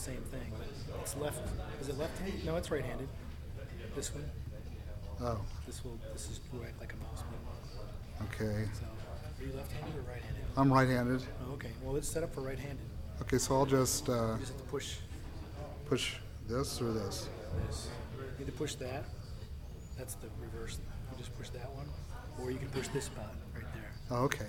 same thing. It's left. Is it left-handed? No, it's right-handed. This one. Oh, This will act like a mouse button. okay. So, are you left-handed or right-handed? I'm right-handed. Oh, okay. Well, it's set up for right-handed. Okay, so I'll just You just have to push push this or this. this. You need to push that. That's the reverse. You just push that one, or you can push this spot right there. Oh, okay.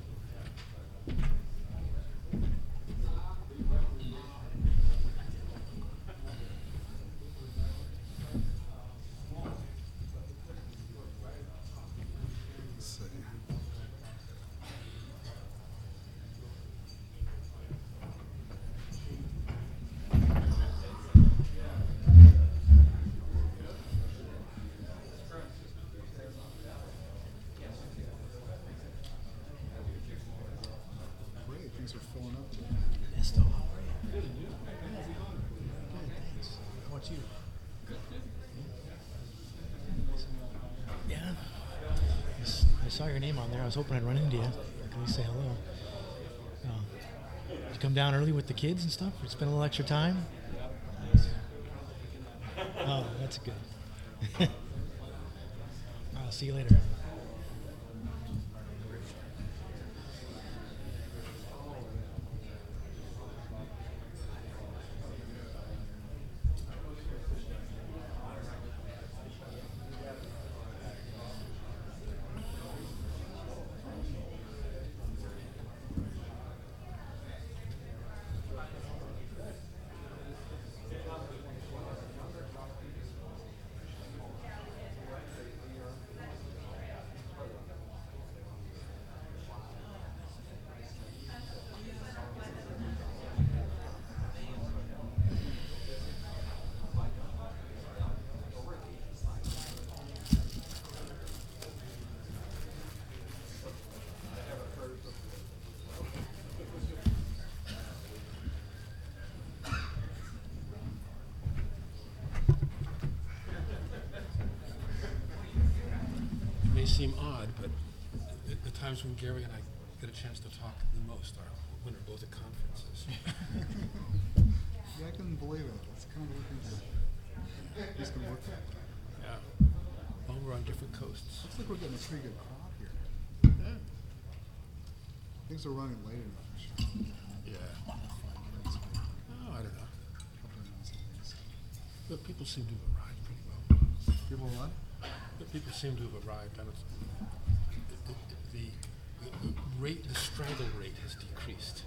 Let's see. Great, things are filling up. Esto, how are you? Good, thanks. How about you? Yeah. I saw your name on there. I was hoping I'd run into you. Can we say hello? Did you come down early with the kids and stuff? You spend a little extra time? Nice. Oh, that's good. I'll see you later. May seem odd, but the times when Gary and I get a chance to talk the most are when we're both at conferences. Yeah, I couldn't believe it. It's kind of looking good. He's going to work that way. Yeah. Well, we're on different coasts. Looks like we're getting a pretty good crop here. Yeah. Things are running late enough. Yeah. Oh, I don't know. But people seem to have arrived pretty well. People what? But people seem to have arrived. I don't, the rate, the straggle rate has decreased.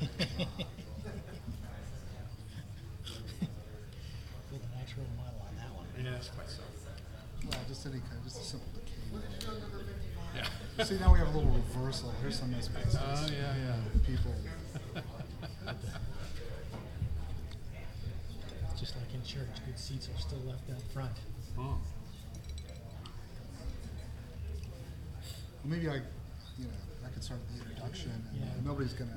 Build a nice role model on that one. Yeah, that's quite so. Well, just any kind, just a simple decay. Yeah. See, now we have a little reversal. Here's some misplaces. Oh, yeah. People. Just like in church, good seats are still left out front. Oh. Maybe I could start the introduction. And Yeah. Nobody's gonna.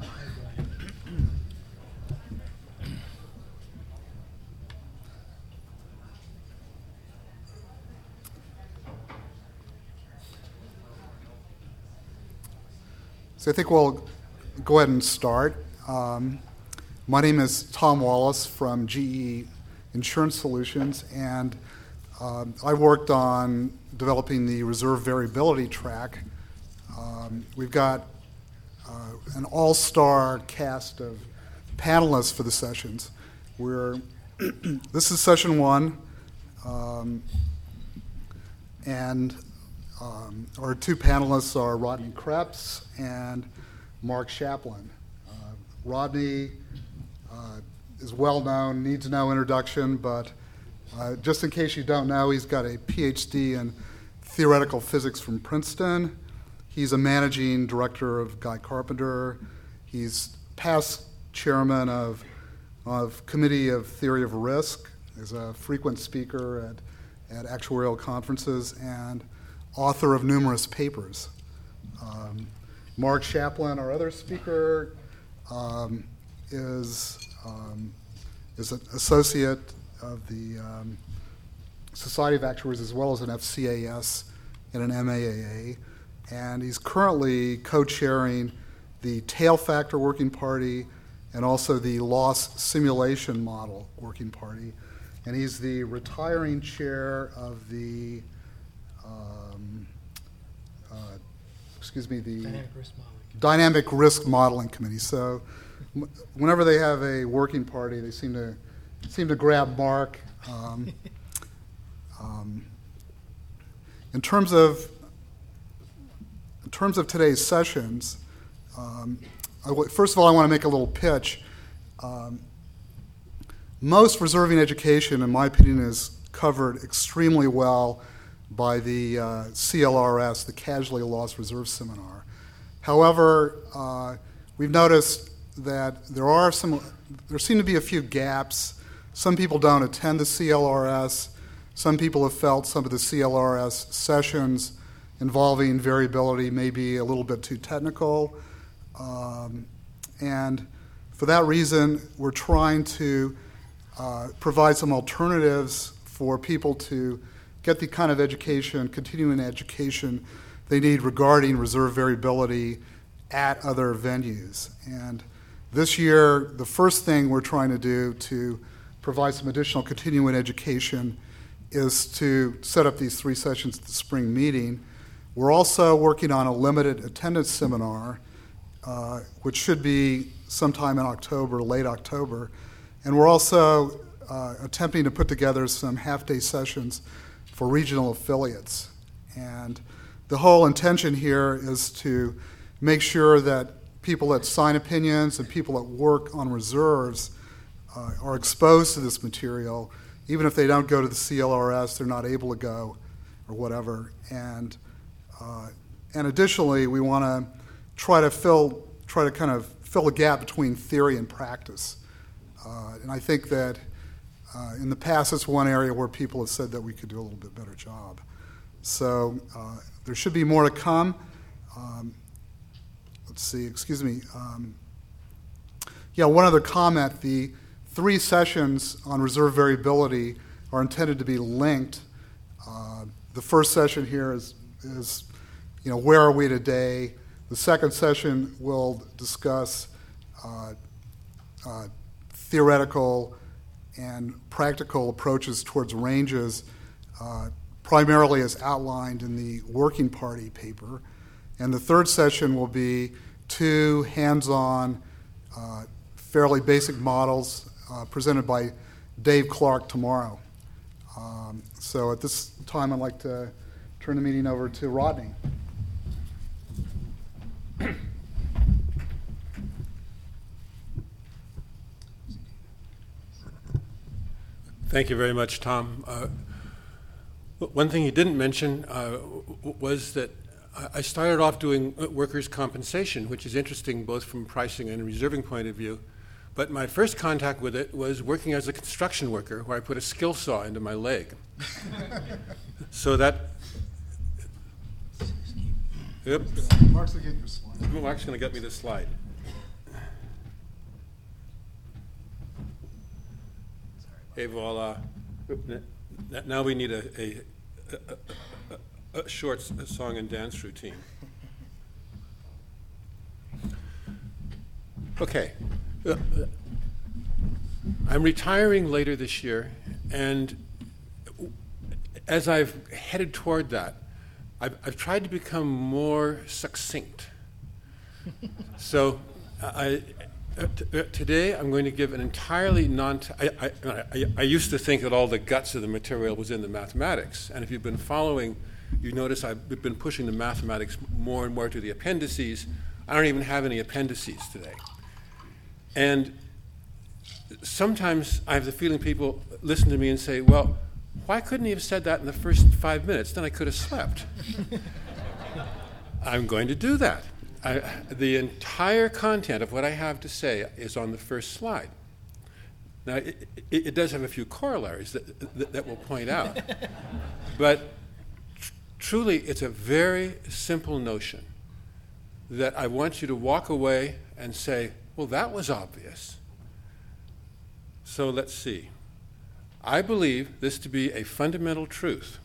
So I think we'll go ahead and start. My name is Tom Wallace from GE Insurance Solutions, and I worked on developing the reserve variability track. We've got an all-star cast of panelists for the sessions. This is session one, and our two panelists are Rodney Krebs and Mark Chaplin. Rodney is well known, needs no introduction, but just in case you don't know, he's got a PhD in theoretical physics from Princeton. He's a managing director of Guy Carpenter. He's past chairman of Committee of Theory of Risk, is a frequent speaker at actuarial conferences, and author of numerous papers. Mark Chaplin, our other speaker, is an associate of the Society of Actuaries as well as an FCAS and an MAAA, and he's currently co-chairing the Tail Factor Working Party and also the loss simulation model working party. And he's the retiring chair of the, the Dynamic Risk Modeling Committee. So whenever they have a working party, they seem to grab Mark. In terms of today's sessions, first of all, I want to make a little pitch. Most reserving education, in my opinion, is covered extremely well by the CLRS, the Casualty Loss Reserve Seminar. However, we've noticed that there seem to be a few gaps. Some people don't attend the CLRS. Some people have felt some of the CLRS sessions involving variability may be a little bit too technical. And for that reason, we're trying to provide some alternatives for people to get the kind of education, continuing education they need regarding reserve variability at other venues. And this year, the first thing we're trying to do to provide some additional continuing education is to set up these 3 sessions at the spring meeting. We're also working on a limited attendance seminar, which should be sometime in October, late October. And we're also attempting to put together some half-day sessions for regional affiliates. And the whole intention here is to make sure that people that sign opinions and people that work on reserves are exposed to this material. Even if they don't go to the CLRS, they're not able to go or whatever. And additionally, we want to try to kind of fill a gap between theory and practice. And I think that in the past, it's one area where people have said that we could do a little bit better job. So there should be more to come. Let's see, excuse me. One other comment. The 3 sessions on reserve variability are intended to be linked. The first session here is where are we today? The second session will discuss theoretical and practical approaches towards ranges, primarily as outlined in the working party paper. And the third session will be 2 hands-on, fairly basic models presented by Dave Clark tomorrow. So at this time, I'd like to turn the meeting over to Rodney. Thank you very much, Tom. One thing you didn't mention was that I started off doing workers' compensation, which is interesting both from pricing and reserving point of view. But my first contact with it was working as a construction worker, where I put a skill saw into my leg. So that... Oops. Mark's going to get your slide. Mark's going to get me the slide. Et voila. Now we need a short song and dance routine. Okay. I'm retiring later this year, and as I've headed toward that, I've tried to become more succinct. So today I'm going to give an entirely I used to think that all the guts of the material was in the mathematics, and if you've been following, you notice I've been pushing the mathematics more and more to the appendices. I don't even have any appendices today. And sometimes I have the feeling people listen to me and say, well, why couldn't he have said that in the first 5 minutes? Then I could have slept. I'm going to do that. The entire content of what I have to say is on the first slide. Now, it does have a few corollaries that we'll point out. But truly, it's a very simple notion that I want you to walk away and say, well, that was obvious. So let's see. I believe this to be a fundamental truth,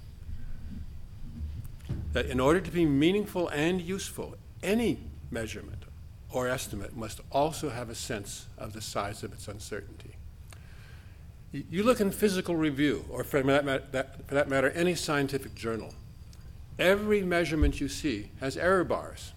that in order to be meaningful and useful, any measurement or estimate must also have a sense of the size of its uncertainty. You look in Physical Review, or for that matter, any scientific journal, every measurement you see has error bars.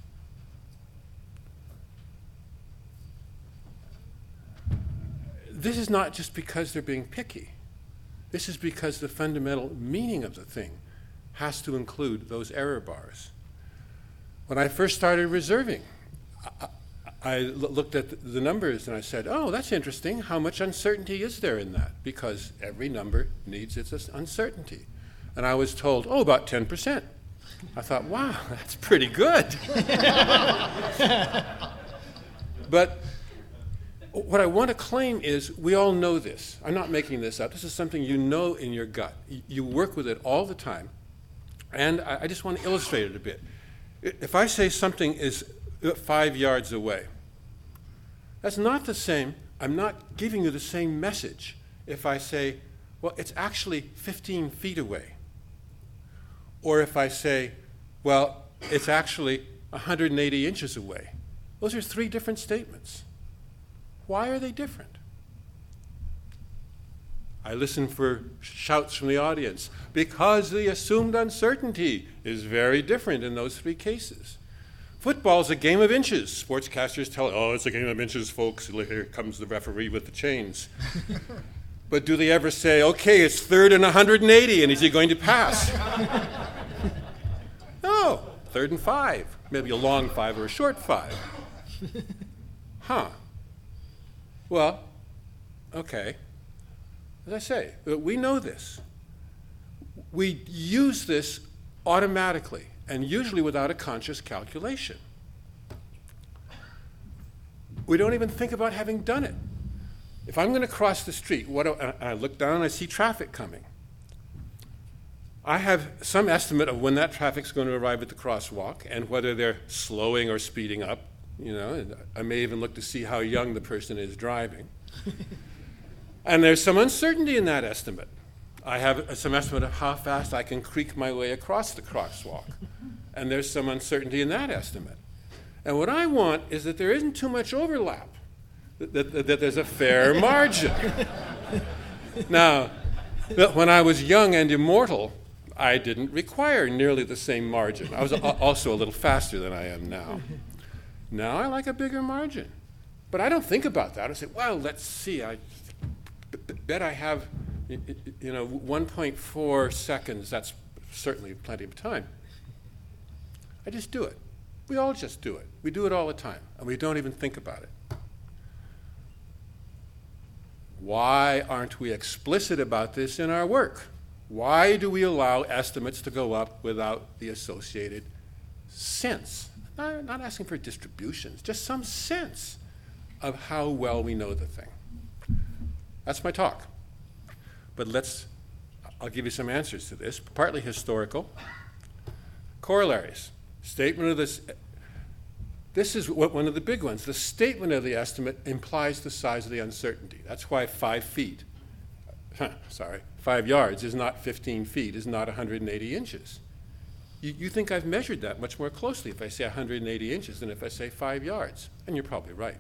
This is not just because they're being picky. This is because the fundamental meaning of the thing has to include those error bars. When I first started reserving, I looked at the numbers and I said, oh, that's interesting. How much uncertainty is there in that? Because every number needs its uncertainty. And I was told, oh, about 10%. I thought, wow, that's pretty good. But what I want to claim is we all know this. I'm not making this up. This is something you know in your gut. You work with it all the time. And I just want to illustrate it a bit. If I say something is 5 yards away, that's not the same. I'm not giving you the same message if I say, well, it's actually 15 feet away. Or if I say, well, it's actually 180 inches away. Those are 3 different statements. Why are they different? I listen for shouts from the audience because the assumed uncertainty is very different in those 3 cases. Football's a game of inches. Sportscasters tell, oh, it's a game of inches, folks. Here comes the referee with the chains. But do they ever say, okay, it's 3rd and 180, and is he going to pass? No, 3rd and 5. Maybe a long 5 or a short 5. Huh. Well, okay. As I say, we know this. We use this automatically and usually without a conscious calculation. We don't even think about having done it. If I'm going to cross the street, I look down and I see traffic coming. I have some estimate of when that traffic's going to arrive at the crosswalk and whether they're slowing or speeding up. You know, I may even look to see how young the person is driving. And there's some uncertainty in that estimate. I have some estimate of how fast I can creak my way across the crosswalk. And there's some uncertainty in that estimate. And what I want is that there isn't too much overlap, that there's a fair margin. Now, when I was young and immortal, I didn't require nearly the same margin. I was also a little faster than I am now. Now I like a bigger margin. But I don't think about that. I say, well, let's see. I bet I have, 1.4 seconds. That's certainly plenty of time. I just do it. We all just do it. We do it all the time, and we don't even think about it. Why aren't we explicit about this in our work? Why do we allow estimates to go up without the associated sense? I'm not asking for distributions, just some sense of how well we know the thing. That's my talk. But I'll give you some answers to this, partly historical. Corollaries. Statement of this is one of the big ones. The statement of the estimate implies the size of the uncertainty. That's why 5 yards is not 15 feet, is not 180 inches. You think I've measured that much more closely if I say 180 inches than if I say 5 yards, and you're probably right.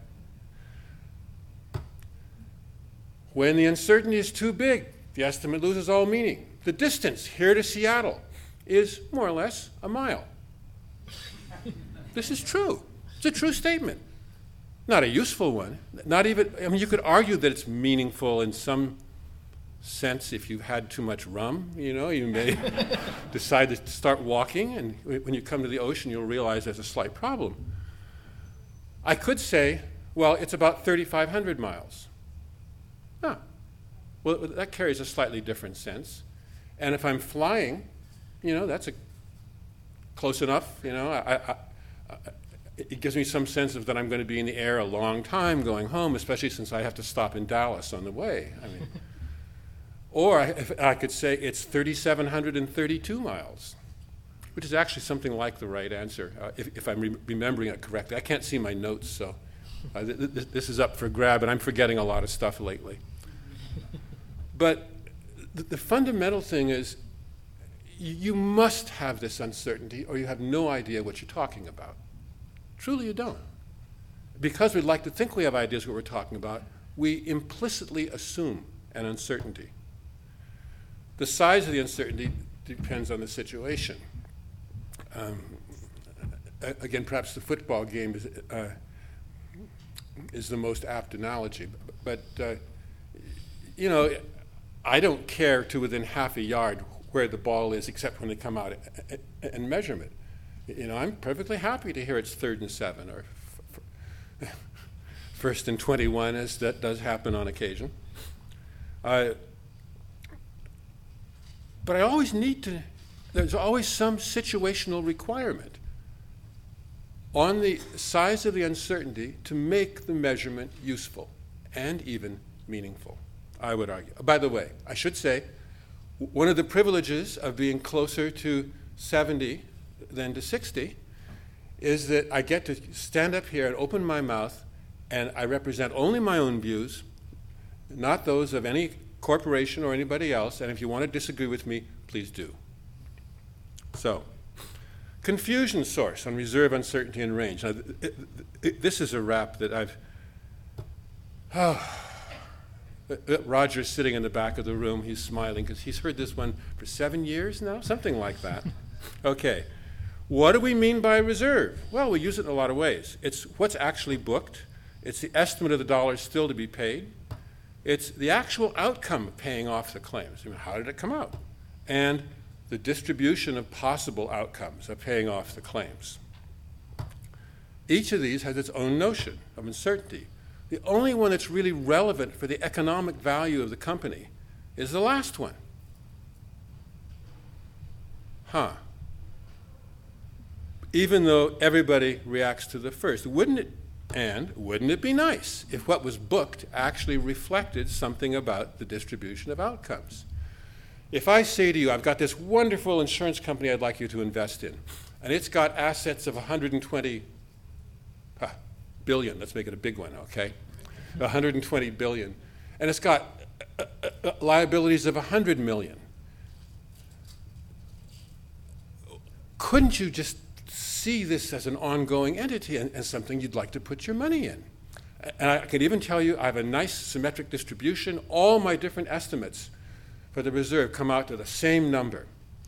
When the uncertainty is too big, the estimate loses all meaning. The distance here to Seattle is more or less a mile. This is true. It's a true statement. Not a useful one. You could argue that it's meaningful in some sense if you've had too much rum, you may decide to start walking, and when you come to the ocean, you'll realize there's a slight problem. I could say, well, it's about 3,500 miles. Ah, well, that carries a slightly different sense. And if I'm flying, that's close enough, it gives me some sense of that I'm going to be in the air a long time going home, especially since I have to stop in Dallas on the way. Or I could say it's 3,732 miles, which is actually something like the right answer, if I'm remembering it correctly. I can't see my notes, so this is up for grab, and I'm forgetting a lot of stuff lately. But the fundamental thing is you must have this uncertainty, or you have no idea what you're talking about. Truly, you don't. because we'd like to think we have ideas of what we're talking about, we implicitly assume an uncertainty. The size of the uncertainty depends on the situation. Again, perhaps the football game is the most apt analogy. But I don't care to within half a yard where the ball is, except when they come out and measure it. I'm perfectly happy to hear it's 3rd and 7 or 1st and 21, as that does happen on occasion. But I always there's always some situational requirement on the size of the uncertainty to make the measurement useful and even meaningful, I would argue. By the way, I should say, one of the privileges of being closer to 70 than to 60 is that I get to stand up here and open my mouth, and I represent only my own views, not those of any corporation or anybody else, and if you want to disagree with me, please do. So, confusion source on reserve, uncertainty, and range. Now, this is a rap that Roger's sitting in the back of the room. He's smiling because he's heard this one for 7 years now, something like that. Okay, what do we mean by reserve? Well, we use it in a lot of ways. It's what's actually booked. It's the estimate of the dollars still to be paid. It's the actual outcome of paying off the claims. How did it come out? And the distribution of possible outcomes of paying off the claims. Each of these has its own notion of uncertainty. The only one that's really relevant for the economic value of the company is the last one. Even though everybody reacts to the first. Wouldn't it be nice if what was booked actually reflected something about the distribution of outcomes? If I say to you, I've got this wonderful insurance company I'd like you to invest in, and it's got assets of 120 billion, let's make it a big one, okay? 120 billion. And it's got liabilities of 100 million. Couldn't you just see this as an ongoing entity and something you'd like to put your money in? And I could even tell you I have a nice symmetric distribution. All my different estimates for the reserve come out to the same number.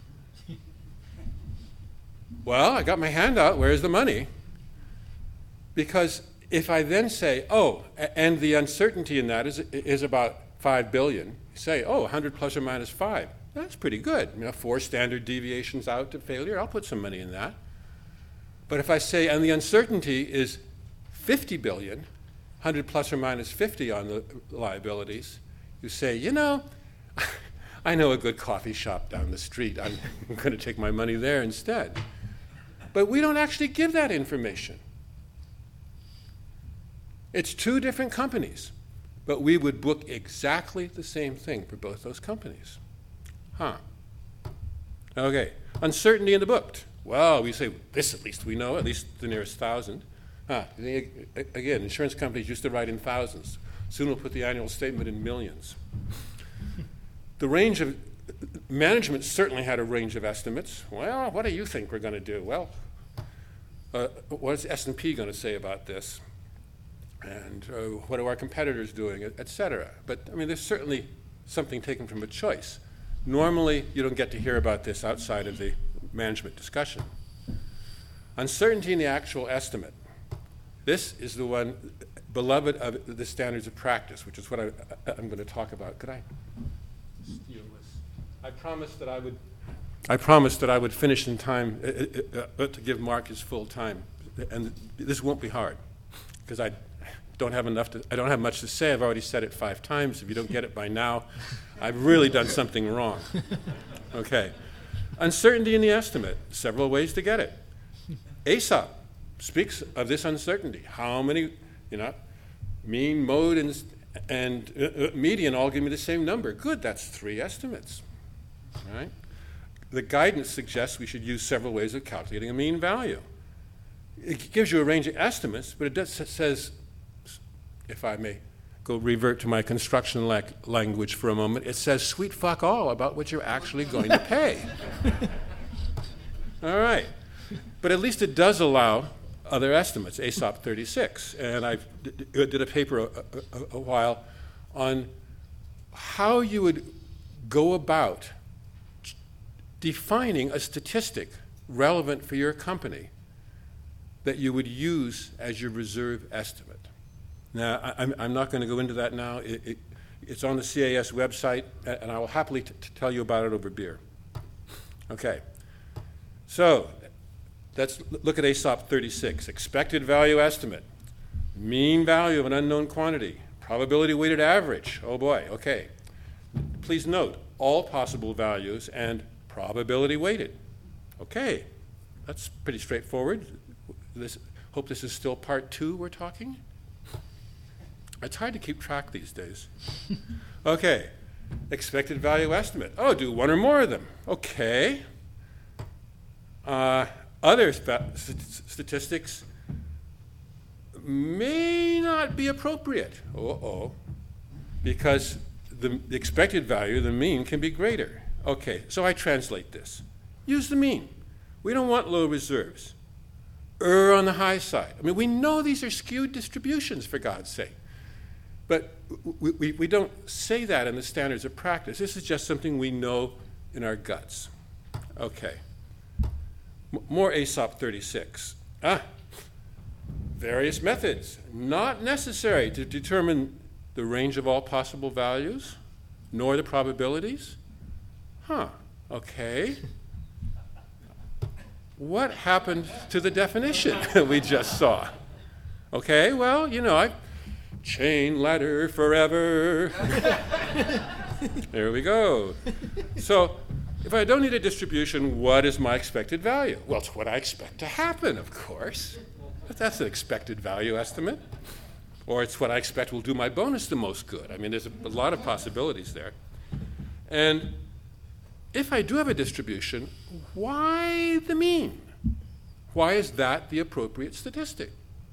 Well, I got my hand out, where's the money? Because if I then say, and the uncertainty in that is about 5 billion, you say, 100 plus or minus 5, that's pretty good. 4 standard deviations out to failure, I'll put some money in that. But if I say, and the uncertainty is 50 billion, 100 plus or minus 50 on the liabilities, you say, I know a good coffee shop down the street. I'm going to take my money there instead. But we don't actually give that information. It's 2 different companies, but we would book exactly the same thing for both those companies. Okay, uncertainty in the booked. Well, we say, this at least we know, at least the nearest 1,000. Again, insurance companies used to write in thousands. Soon we'll put the annual statement in millions. The range of management certainly had a range of estimates. Well, what do you think we're going to do? Well, what is S&P going to say about this? And what are our competitors doing, et cetera? But, there's certainly something taken from a choice. Normally, you don't get to hear about this outside of the management discussion. Uncertainty in the actual estimate. This is the one beloved of the standards of practice, which is what I'm going to talk about. Could I steal this? I promised that I would finish in time to give Mark his full time, and this won't be hard because I don't have much to say. I've already said it 5 times. If you don't get it by now, I've really done something wrong. Okay. Uncertainty in the estimate. Several ways to get it. Aesop speaks of this uncertainty. How many, mean, mode, and median all give me the same number. Good, that's 3 estimates. All right? The guidance suggests we should use several ways of calculating a mean value. It gives you a range of estimates, but it says, if I may go revert to my construction language for a moment, it says sweet fuck all about what you're actually going to pay. All right. But at least it does allow other estimates, AESOP 36. And I did a paper a while on how you would go about defining a statistic relevant for your company that you would use as your reserve estimate. Now, I'm not going to go into that now. It's on the CAS website, and I will happily tell you about it over beer. Okay. So let's look at AESOP 36. Expected value estimate. Mean value of an unknown quantity. Probability weighted average. Oh boy, okay. Please note, all possible values and probability weighted. Okay, that's pretty straightforward. Hope this is still part 2 we're talking. It's hard to keep track these days. Okay, expected value estimate. Oh, do one or more of them. Okay. Other statistics may not be appropriate. Because the expected value, the mean, can be greater. Okay, so I translate this. Use the mean. We don't want low reserves. Err on the high side. I mean, we know these are skewed distributions, for God's sake. But we don't say that in the standards of practice. This is just something we know in our guts. Okay. More AESOP 36. Various methods. Not necessary to determine the range of all possible values, nor the probabilities. Okay. What happened to the definition we just saw? Okay, well, chain ladder forever. There we go. So, if I don't need a distribution, what is my expected value? Well, it's what I expect to happen, of course. But that's an expected value estimate. Or it's what I expect will do my bonus the most good. I mean, there's a lot of possibilities there. And if I do have a distribution, why the mean? Why is that the appropriate statistic?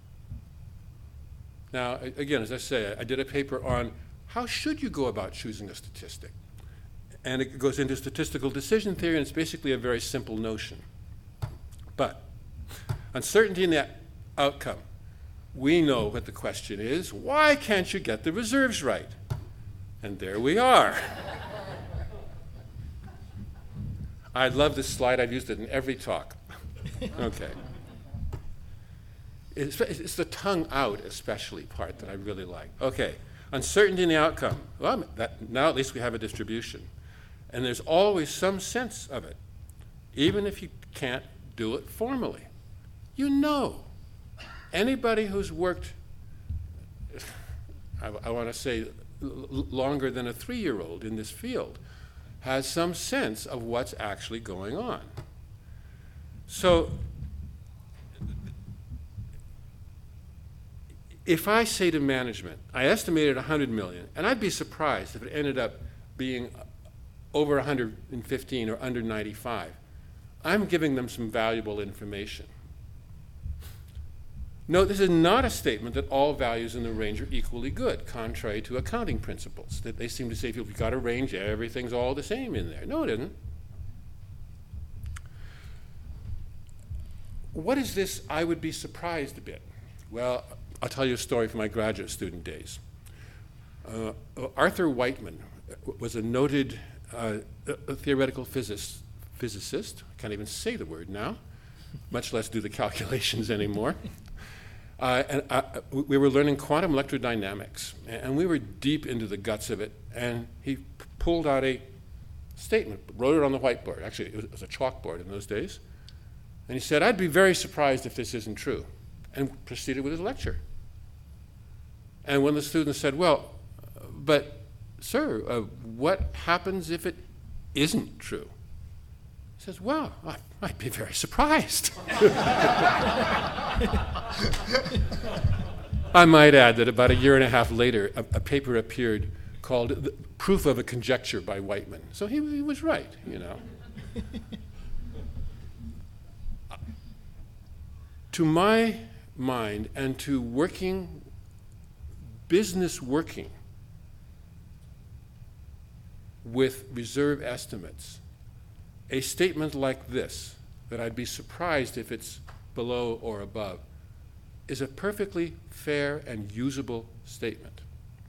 Now, again, as I say, I did a paper on how should you go about choosing a statistic. And it goes into statistical decision theory, and it's basically a very simple notion. But uncertainty in the outcome. We know what the question is. Why can't you get the reserves right? And there we are. I love this slide. I've used it in every talk. Okay. It's the tongue out, especially, part that I really like. Okay. Uncertainty in the outcome. Well, now at least we have a distribution. And there's always some sense of it, even if you can't do it formally. Anybody who's worked, I want to say, longer than a 3-year-old in this field has some sense of what's actually going on. So if I say to management, I estimated 100 million, and I'd be surprised if it ended up being over 115 or under 95, I'm giving them some valuable information. Note, this is not a statement that all values in the range are equally good, contrary to accounting principles. That they seem to say if you've got a range, everything's all the same in there. No, it isn't. What is this? I would be surprised a bit. Well, I'll tell you a story from my graduate student days. Arthur Whiteman was a noted theoretical physicist. I can't even say the word now, much less do the calculations anymore. We were learning quantum electrodynamics, and we were deep into the guts of it, and he pulled out a statement, wrote it on the whiteboard. Actually, it was a chalkboard in those days. And he said, I'd be very surprised if this isn't true, and proceeded with his lecture. And when the students said, well, but sir, what happens if it isn't true? He says, well, I'd be very surprised. I might add that about 1.5 years later, a paper appeared called Proof of a Conjecture by Whiteman. So he was right, To my mind and to business working with reserve estimates, a statement like this, that I'd be surprised if it's below or above, is a perfectly fair and usable statement.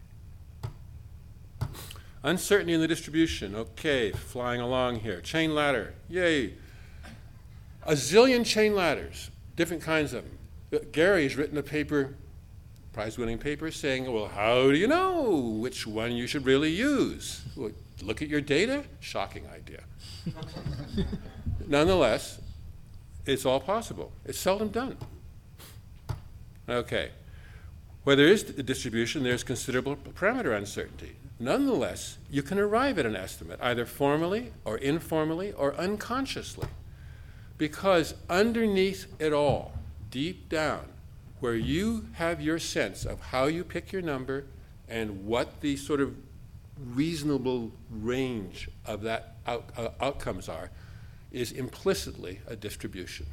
Uncertainty in the distribution. Okay, flying along here. Chain ladder. Yay. A zillion chain ladders, different kinds of them. Gary has written a paper, prize-winning paper, saying, well, how do you know which one you should really use? Well, look at your data. Shocking idea. Nonetheless, it's all possible. It's seldom done. Okay. Where there is a distribution, there's considerable parameter uncertainty. Nonetheless, you can arrive at an estimate, either formally or informally or unconsciously. Because underneath it all, deep down, where you have your sense of how you pick your number and what the sort of reasonable range of that outcomes are, is implicitly a distribution.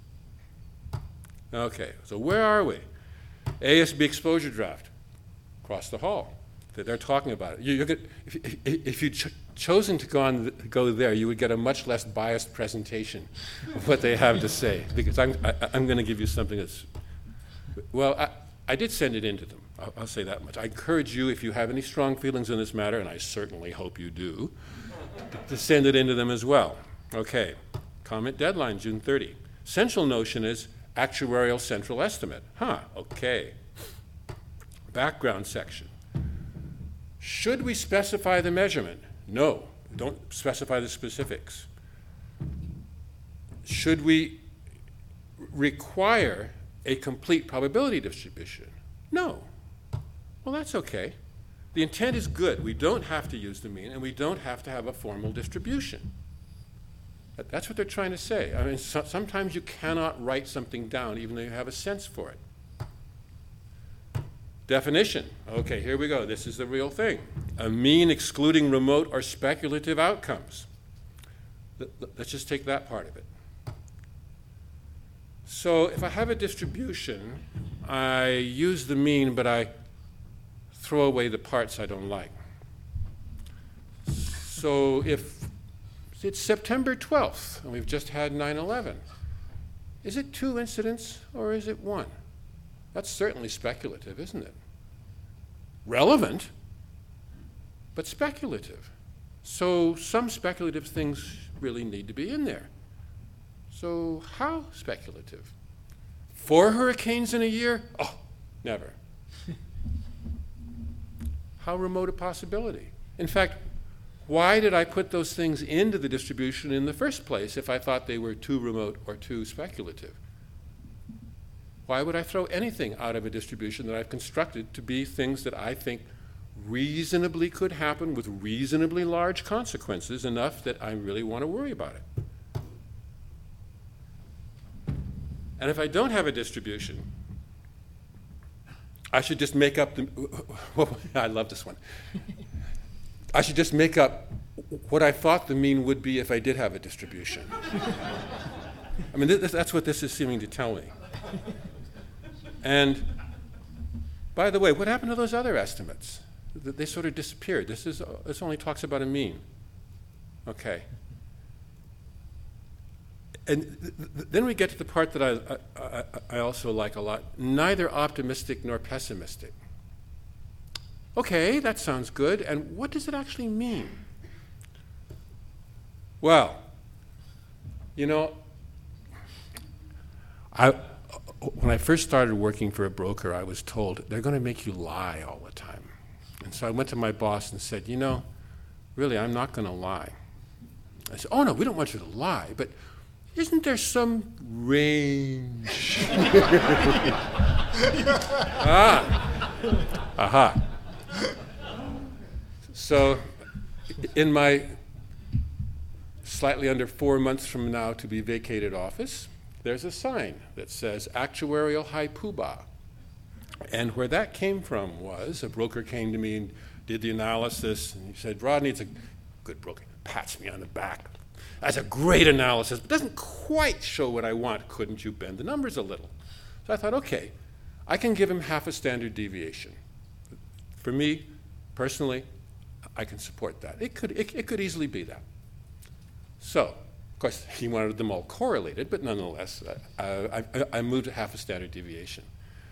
Okay, so where are we? ASB exposure draft, across the hall. They're talking about it. If you'd chosen to go there, you would get a much less biased presentation of what they have to say, because I'm going to give you something that's, well, I did send it in to them. I'll say that much. I encourage you, if you have any strong feelings in this matter, and I certainly hope you do, to send it in to them as well. Okay, comment deadline, June 30. Central notion is actuarial central estimate. Okay. Background section. Should we specify the measurement? No, don't specify the specifics. Should we require a complete probability distribution? No. Well, that's okay. The intent is good. We don't have to use the mean, and we don't have to have a formal distribution. That's what they're trying to say. I mean, sometimes you cannot write something down even though you have a sense for it. Definition. Okay, here we go. This is the real thing. A mean excluding remote or speculative outcomes. Let's just take that part of it. So if I have a distribution, I use the mean, but I throw away the parts I don't like. So if it's September 12th, and we've just had 9/11, is it 2 incidents or is it 1? That's certainly speculative, isn't it? Relevant, but speculative. So some speculative things really need to be in there. So how speculative? 4 hurricanes in a year? Oh, never. How remote a possibility? In fact, why did I put those things into the distribution in the first place if I thought they were too remote or too speculative? Why would I throw anything out of a distribution that I've constructed to be things that I think reasonably could happen with reasonably large consequences, enough that I really want to worry about it? And if I don't have a distribution, I should just make up the, I love this one. I should just make up what I thought the mean would be if I did have a distribution. I mean, that's what this is seeming to tell me. And by the way, what happened to those other estimates? They sort of disappeared. This only talks about a mean. Okay. And then we get to the part that I also like a lot. Neither optimistic nor pessimistic. Okay, that sounds good. And what does it actually mean? Well, you know, when I first started working for a broker, I was told, they're going to make you lie all the time. And so I went to my boss and said, you know, really, I'm not going to lie. I said, oh, no, we don't want you to lie, but isn't there some range? Aha. So in my slightly under 4 months from now to be vacated office, there's a sign that says actuarial high poobah. And where that came from was a broker came to me and did the analysis, and he said, Rodney, it's a good broker, pats me on the back. That's a great analysis, but doesn't quite show what I want. Couldn't you bend the numbers a little? So I thought, okay, I can give him half a standard deviation. For me, personally, I can support that. It could easily be that. So, of course, he wanted them all correlated, but nonetheless, I moved to half a standard deviation.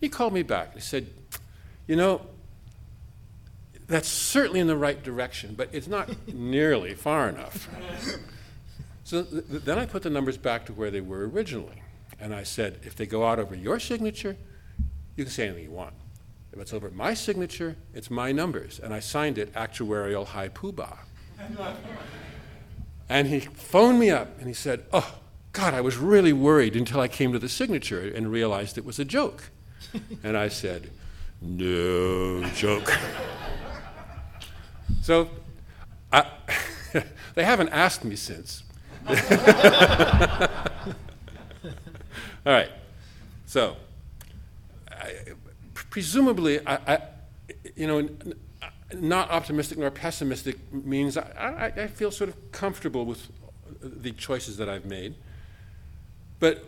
He called me back. He said, you know, that's certainly in the right direction, but it's not nearly far enough. So then I put the numbers back to where they were originally. And I said, if they go out over your signature, you can say anything you want. If it's over my signature, it's my numbers. And I signed it Actuarial High Poobah. And he phoned me up and he said, oh, God, I was really worried until I came to the signature and realized it was a joke. And I said, no joke. So they haven't asked me since. All right. So presumably, not optimistic nor pessimistic means I feel sort of comfortable with the choices that I've made. But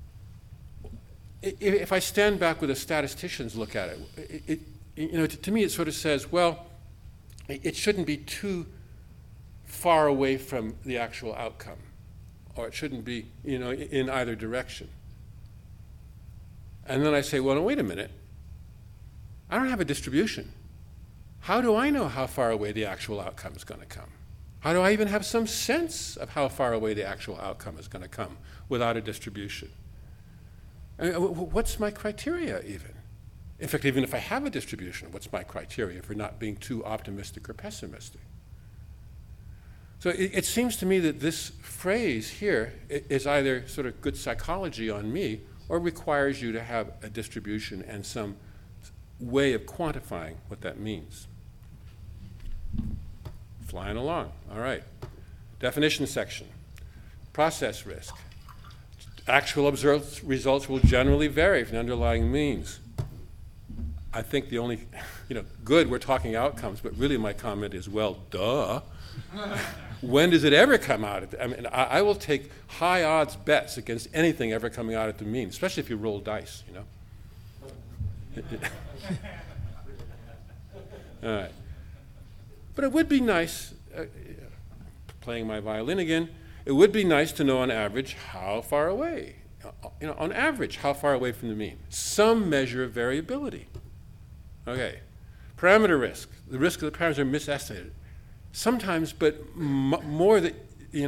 if I stand back with a statistician's look at it, to me it sort of says, well, it shouldn't be too far away from the actual outcome, or it shouldn't be, in either direction. And then I say, well, no, wait a minute. I don't have a distribution. How do I know how far away the actual outcome is going to come? How do I even have some sense of how far away the actual outcome is going to come without a distribution? I mean, what's my criteria even? In fact, even if I have a distribution, what's my criteria for not being too optimistic or pessimistic? So it seems to me that this phrase here is either sort of good psychology on me or requires you to have a distribution and some way of quantifying what that means. Flying along. All right. Definition section. Process risk. Actual observed results will generally vary from the underlying means. I think the only, good, we're talking outcomes, but really my comment is, well, duh. When does it ever come out? I will take high odds bets against anything ever coming out at the mean, especially if you roll dice, All right. But it would be nice, playing my violin again, it would be nice to know on average how far away, on average, how far away from the mean. Some measure of variability. Okay. Parameter risk. The risk of the parameters are misestimated. Sometimes, but more that,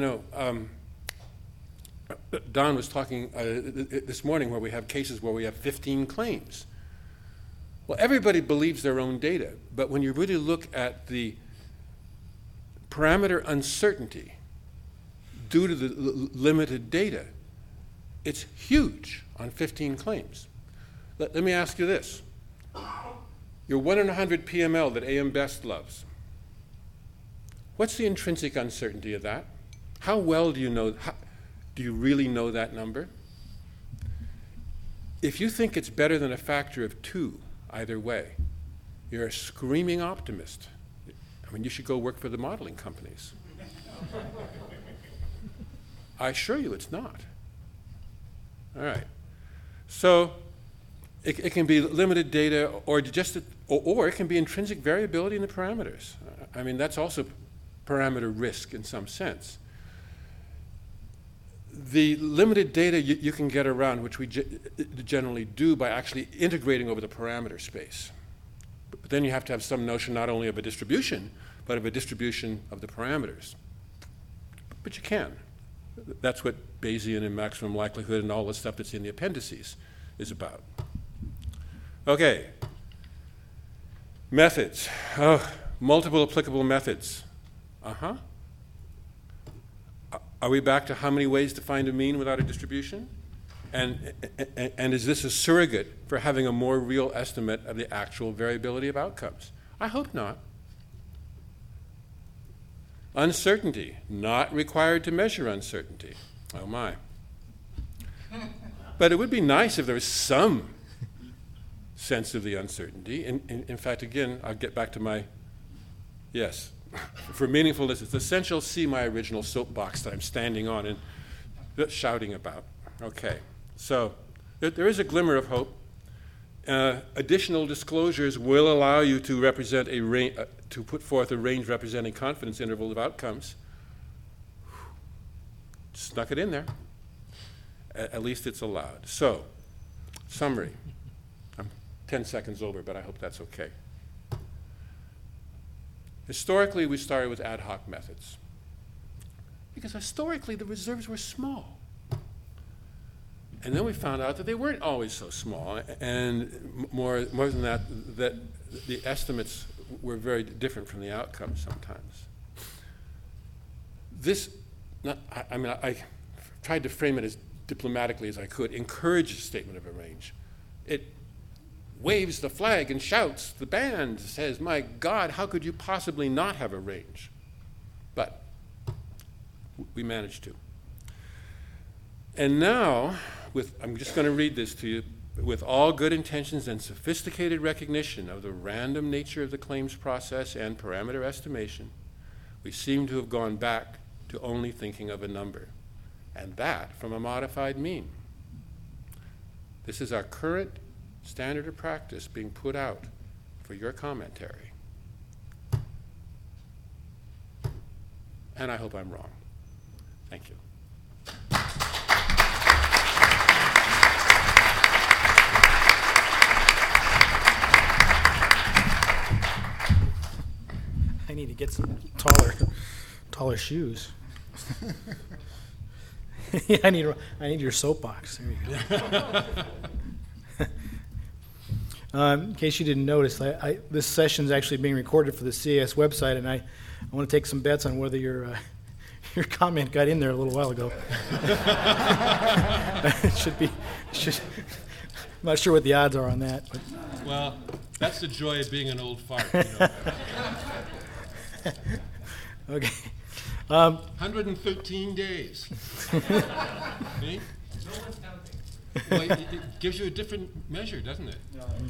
Don was talking this morning where we have cases where we have 15 claims. Well, everybody believes their own data, but when you really look at the parameter uncertainty due to the limited data, it's huge on 15 claims. Let me ask you this. Your 1 in 100 PML that AM Best loves, what's the intrinsic uncertainty of that? How well do you know, do you really know that number? If you think it's better than a factor of 2 either way, you're a screaming optimist. I mean, you should go work for the modeling companies. I assure you it's not. All right. So it can be limited data or it can be intrinsic variability in the parameters. I mean, that's also parameter risk in some sense. The limited data you can get around, which we generally do by actually integrating over the parameter space. But then you have to have some notion not only of a distribution, but of a distribution of the parameters. But you can. That's what Bayesian and maximum likelihood and all the stuff that's in the appendices is about. Okay. Methods. Oh, multiple applicable methods. Uh-huh. Are we back to how many ways to find a mean without a distribution? And is this a surrogate for having a more real estimate of the actual variability of outcomes? I hope not. Uncertainty, not required to measure uncertainty. Oh my. But it would be nice if there was some sense of the uncertainty. In fact, again, I'll get back to my, yes, for meaningfulness, it's essential to see my original soapbox that I'm standing on and shouting about. Okay, so there is a glimmer of hope. Additional disclosures will allow you to represent to put forth a range representing confidence interval of outcomes. Snuck it in there. At least it's allowed. So, summary. I'm 10 seconds over, but I hope that's okay. Historically, we started with ad hoc methods, because historically the reserves were small. And then we found out that they weren't always so small, and more than that, that the estimates were very different from the outcomes sometimes. I tried to frame it as diplomatically as I could, encourage a statement of a range. It waves the flag and shouts. The band says, my God, how could you possibly not have a range? But we managed to. And now, I'm just going to read this to you. With all good intentions and sophisticated recognition of the random nature of the claims process and parameter estimation, we seem to have gone back to only thinking of a number, and that from a modified mean. This is our current standard of practice being put out for your commentary. And I hope I'm wrong. Thank you. I need to get some taller shoes. Yeah, I need your soapbox. There you go. In case you didn't notice, this session is actually being recorded for the CAS website, and I want to take some bets on whether your comment got in there a little while ago. I'm not sure what the odds are on that. But. Well, that's the joy of being an old fart. You know. Okay. 113 days. See? Well, it gives you a different measure, doesn't it?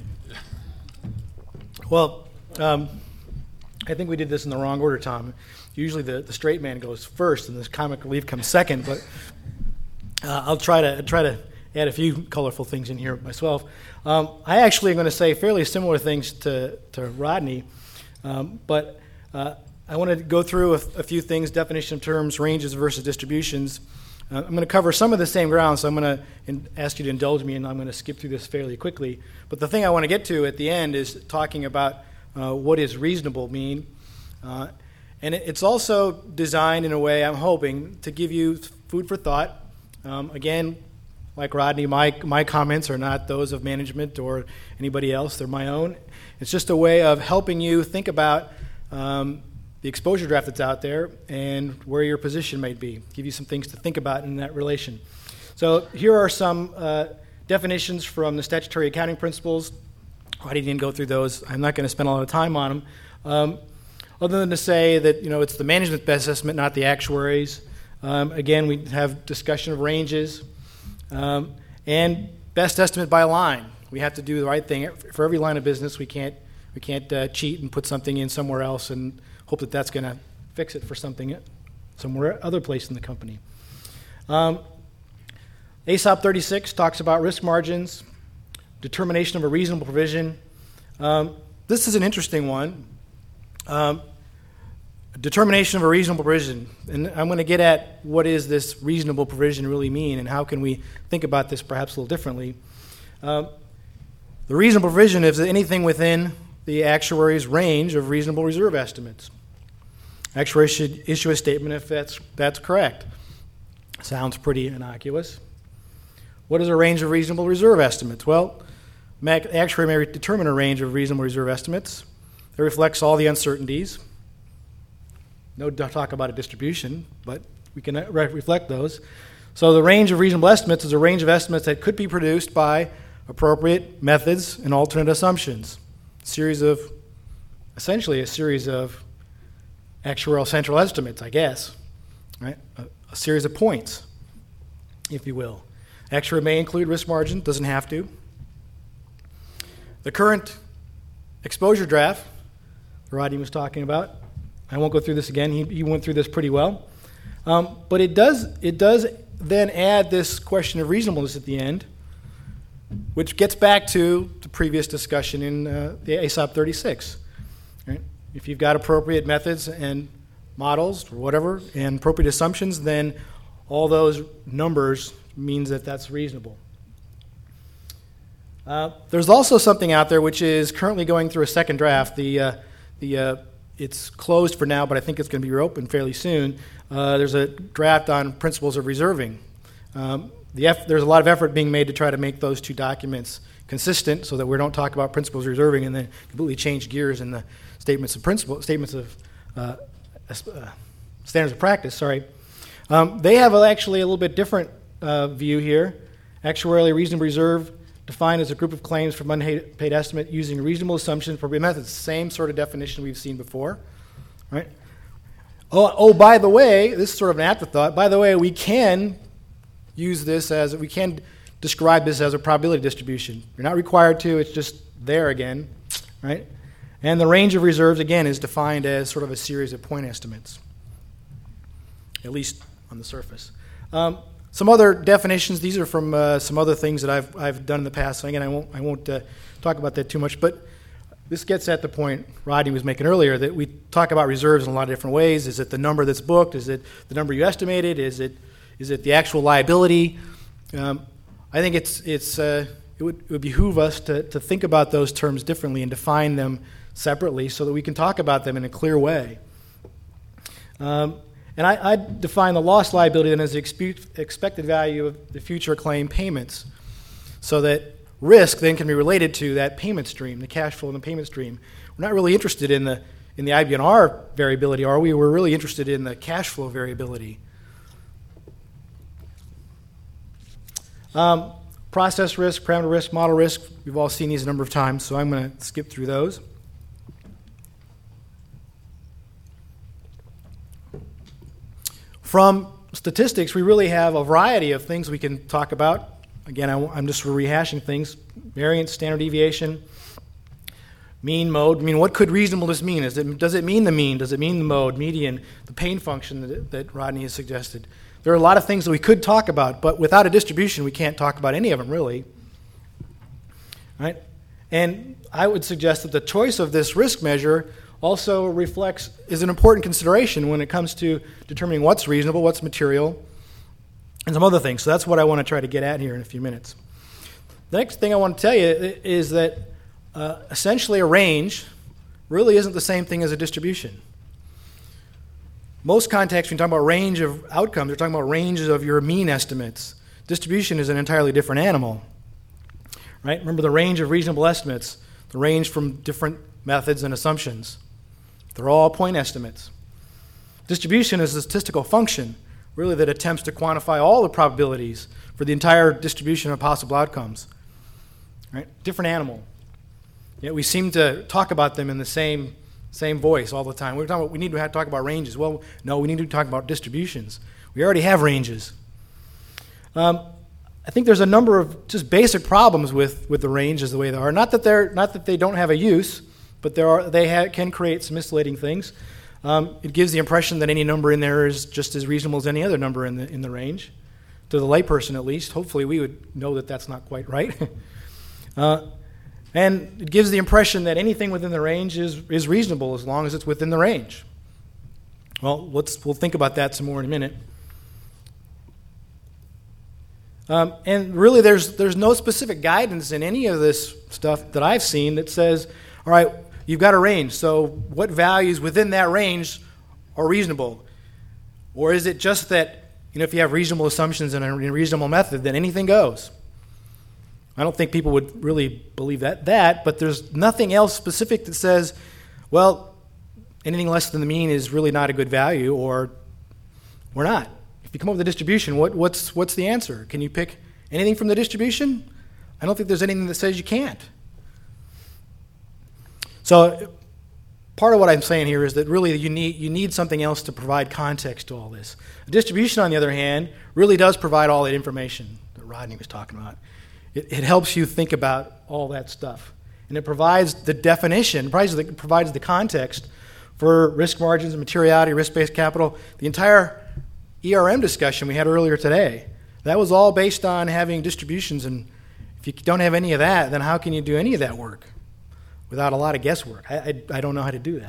Well, I think we did this in the wrong order, Tom. Usually the straight man goes first, and the comic relief comes second. But I'll try to add a few colorful things in here myself. I actually am going to say fairly similar things to Rodney, but I want to go through a few things: definition of terms, ranges versus distributions. I'm going to cover some of the same ground, so I'm going to ask you to indulge me, and I'm going to skip through this fairly quickly. But the thing I want to get to at the end is talking about what does reasonable mean. And it's also designed in a way, I'm hoping, to give you food for thought. Again, like Rodney, my comments are not those of management or anybody else. They're my own. It's just a way of helping you think about the exposure draft that's out there and where your position might be. Give you some things to think about in that relation. So here are some definitions from the statutory accounting principles. I didn't go through those. I'm not going to spend a lot of time on them. Other than to say that it's the management best estimate, not the actuaries. Again, we have discussion of ranges and best estimate by line. We have to do the right thing for every line of business. We can't cheat and put something in somewhere else and hope that that's going to fix it for something somewhere other place in the company. ASOP 36 talks about risk margins, determination of a reasonable provision. This is an interesting one. Determination of a reasonable provision. And I'm going to get at what is this reasonable provision really mean and how can we think about this perhaps a little differently. The reasonable provision is anything within the actuary's range of reasonable reserve estimates. Actuary should issue a statement if that's correct. Sounds pretty innocuous. What is a range of reasonable reserve estimates? Well, the actuary may determine a range of reasonable reserve estimates that reflects all the uncertainties. No talk about a distribution, but we can reflect those. So the range of reasonable estimates is a range of estimates that could be produced by appropriate methods and alternate assumptions. Essentially a series of actuarial central estimates, I guess, right? A series of points, if you will. Actuary may include risk margin, doesn't have to. The current exposure draft Rodney was talking about, I won't go through this again. He went through this pretty well. But it does then add this question of reasonableness at the end, which gets back to the previous discussion in the ASOP 36. Right? If you've got appropriate methods and models or whatever and appropriate assumptions, then all those numbers means that that's reasonable. There's also something out there which is currently going through a second draft. It's closed for now, but I think it's going to be reopened fairly soon. There's a draft on principles of reserving. There's a lot of effort being made to try to make those two documents consistent so that we don't talk about principles of reserving and then completely change gears in the standards of practice. Sorry. They have actually a little bit different view here. Actuarially reasonable reserve defined as a group of claims from unpaid estimate using reasonable assumptions for methods. Same sort of definition we've seen before, right? Oh, by the way, this is sort of an afterthought. By the way, we can describe this as a probability distribution. You're not required to, it's just there again, right? And the range of reserves, again, is defined as sort of a series of point estimates, at least on the surface. Some other definitions, these are from some other things that I've done in the past, so again, I won't talk about that too much, but this gets at the point Rodney was making earlier, that we talk about reserves in a lot of different ways. Is it the number that's booked? Is it the number you estimated? Is it the actual liability? I think it would behoove us to think about those terms differently and define them separately so that we can talk about them in a clear way. And I define the loss liability then as the expected value of the future claim payments, so that risk then can be related to that payment stream, the cash flow in the payment stream. We're not really interested in the IBNR variability, are we? We're really interested in the cash flow variability. Process risk, parameter risk, model risk, we've all seen these a number of times, so I'm going to skip through those. From statistics, we really have a variety of things we can talk about. Again, I'm just rehashing things. Variance, standard deviation, mean, mode. I mean, what could reasonableness mean? Does it mean the mean? Does it mean the mode, median, the pain function that Rodney has suggested? There are a lot of things that we could talk about, but without a distribution, we can't talk about any of them, really. Right? And I would suggest that the choice of this risk measure also is an important consideration when it comes to determining what's reasonable, what's material, and some other things. So that's what I want to try to get at here in a few minutes. The next thing I want to tell you is that essentially a range really isn't the same thing as a distribution. Most contexts, when you talk about range of outcomes, you're talking about ranges of your mean estimates. Distribution is an entirely different animal. Right? Remember the range of reasonable estimates, the range from different methods and assumptions. They're all point estimates. Distribution is a statistical function, really, that attempts to quantify all the probabilities for the entire distribution of possible outcomes. Right? Different animal. Yet we seem to talk about them in the same voice all the time. We need to talk about ranges. Well, no, we need to talk about distributions. We already have ranges. I think there's a number of just basic problems with the ranges the way they are. Not that they don't have a use, but they can create some misleading things. It gives the impression that any number in there is just as reasonable as any other number in the range, to the layperson at least. Hopefully, we would know that that's not quite right. And it gives the impression that anything within the range is reasonable as long as it's within the range. Well, we'll think about that some more in a minute. And really, there's no specific guidance in any of this stuff that I've seen that says, all right, you've got a range, so what values within that range are reasonable? Or is it just that, if you have reasonable assumptions and a reasonable method, then anything goes? I don't think people would really believe that, but there's nothing else specific that says, well, anything less than the mean is really not a good value, or not. If you come up with a distribution, what's the answer? Can you pick anything from the distribution? I don't think there's anything that says you can't. So part of what I'm saying here is that really you need something else to provide context to all this. A distribution, on the other hand, really does provide all that information that Rodney was talking about. It helps you think about all that stuff. And it provides the definition, provides the context for risk margins and materiality, risk-based capital. The entire ERM discussion we had earlier today, that was all based on having distributions. And if you don't have any of that, then how can you do any of that work without a lot of guesswork? I don't know how to do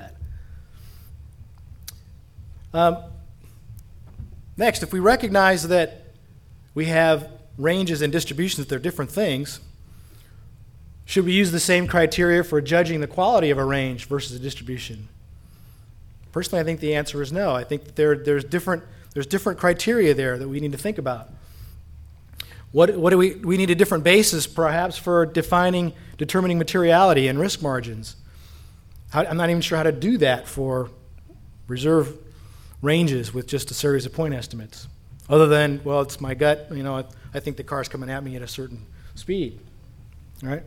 that. Next, if we recognize that we have ranges and distributions that are different things, Should we use the same criteria for judging the quality of a range versus a distribution? Personally, I think the answer is no. I think that there's different criteria there that we need to think about. What do we need a different basis perhaps for determining materiality and risk margins. I'm not even sure how to do that for reserve ranges with just a series of point estimates, other than, well, it's my gut, I think the car's coming at me at a certain speed. All right?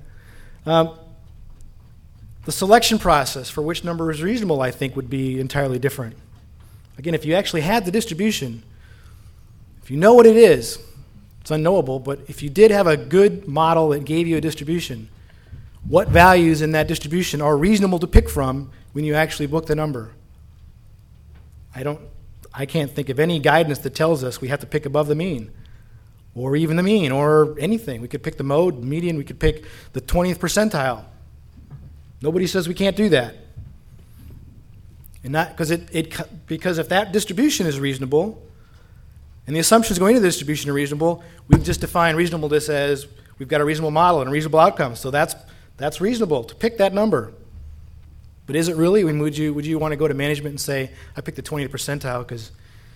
The selection process for which number is reasonable, I think, would be entirely different. Again, if you actually had the distribution, if you know what it is, it's unknowable, but if you did have a good model that gave you a distribution, what values in that distribution are reasonable to pick from when you actually book the number? I can't think of any guidance that tells us we have to pick above the mean, or even the mean, or anything. We could pick the mode, median, we could pick the 20th percentile. Nobody says we can't do that. And not because if that distribution is reasonable, and the assumptions going into the distribution are reasonable, we just define reasonableness as we've got a reasonable model and a reasonable outcome. So that's reasonable to pick that number. But is it really? Would you want to go to management and say, I picked the 20th percentile because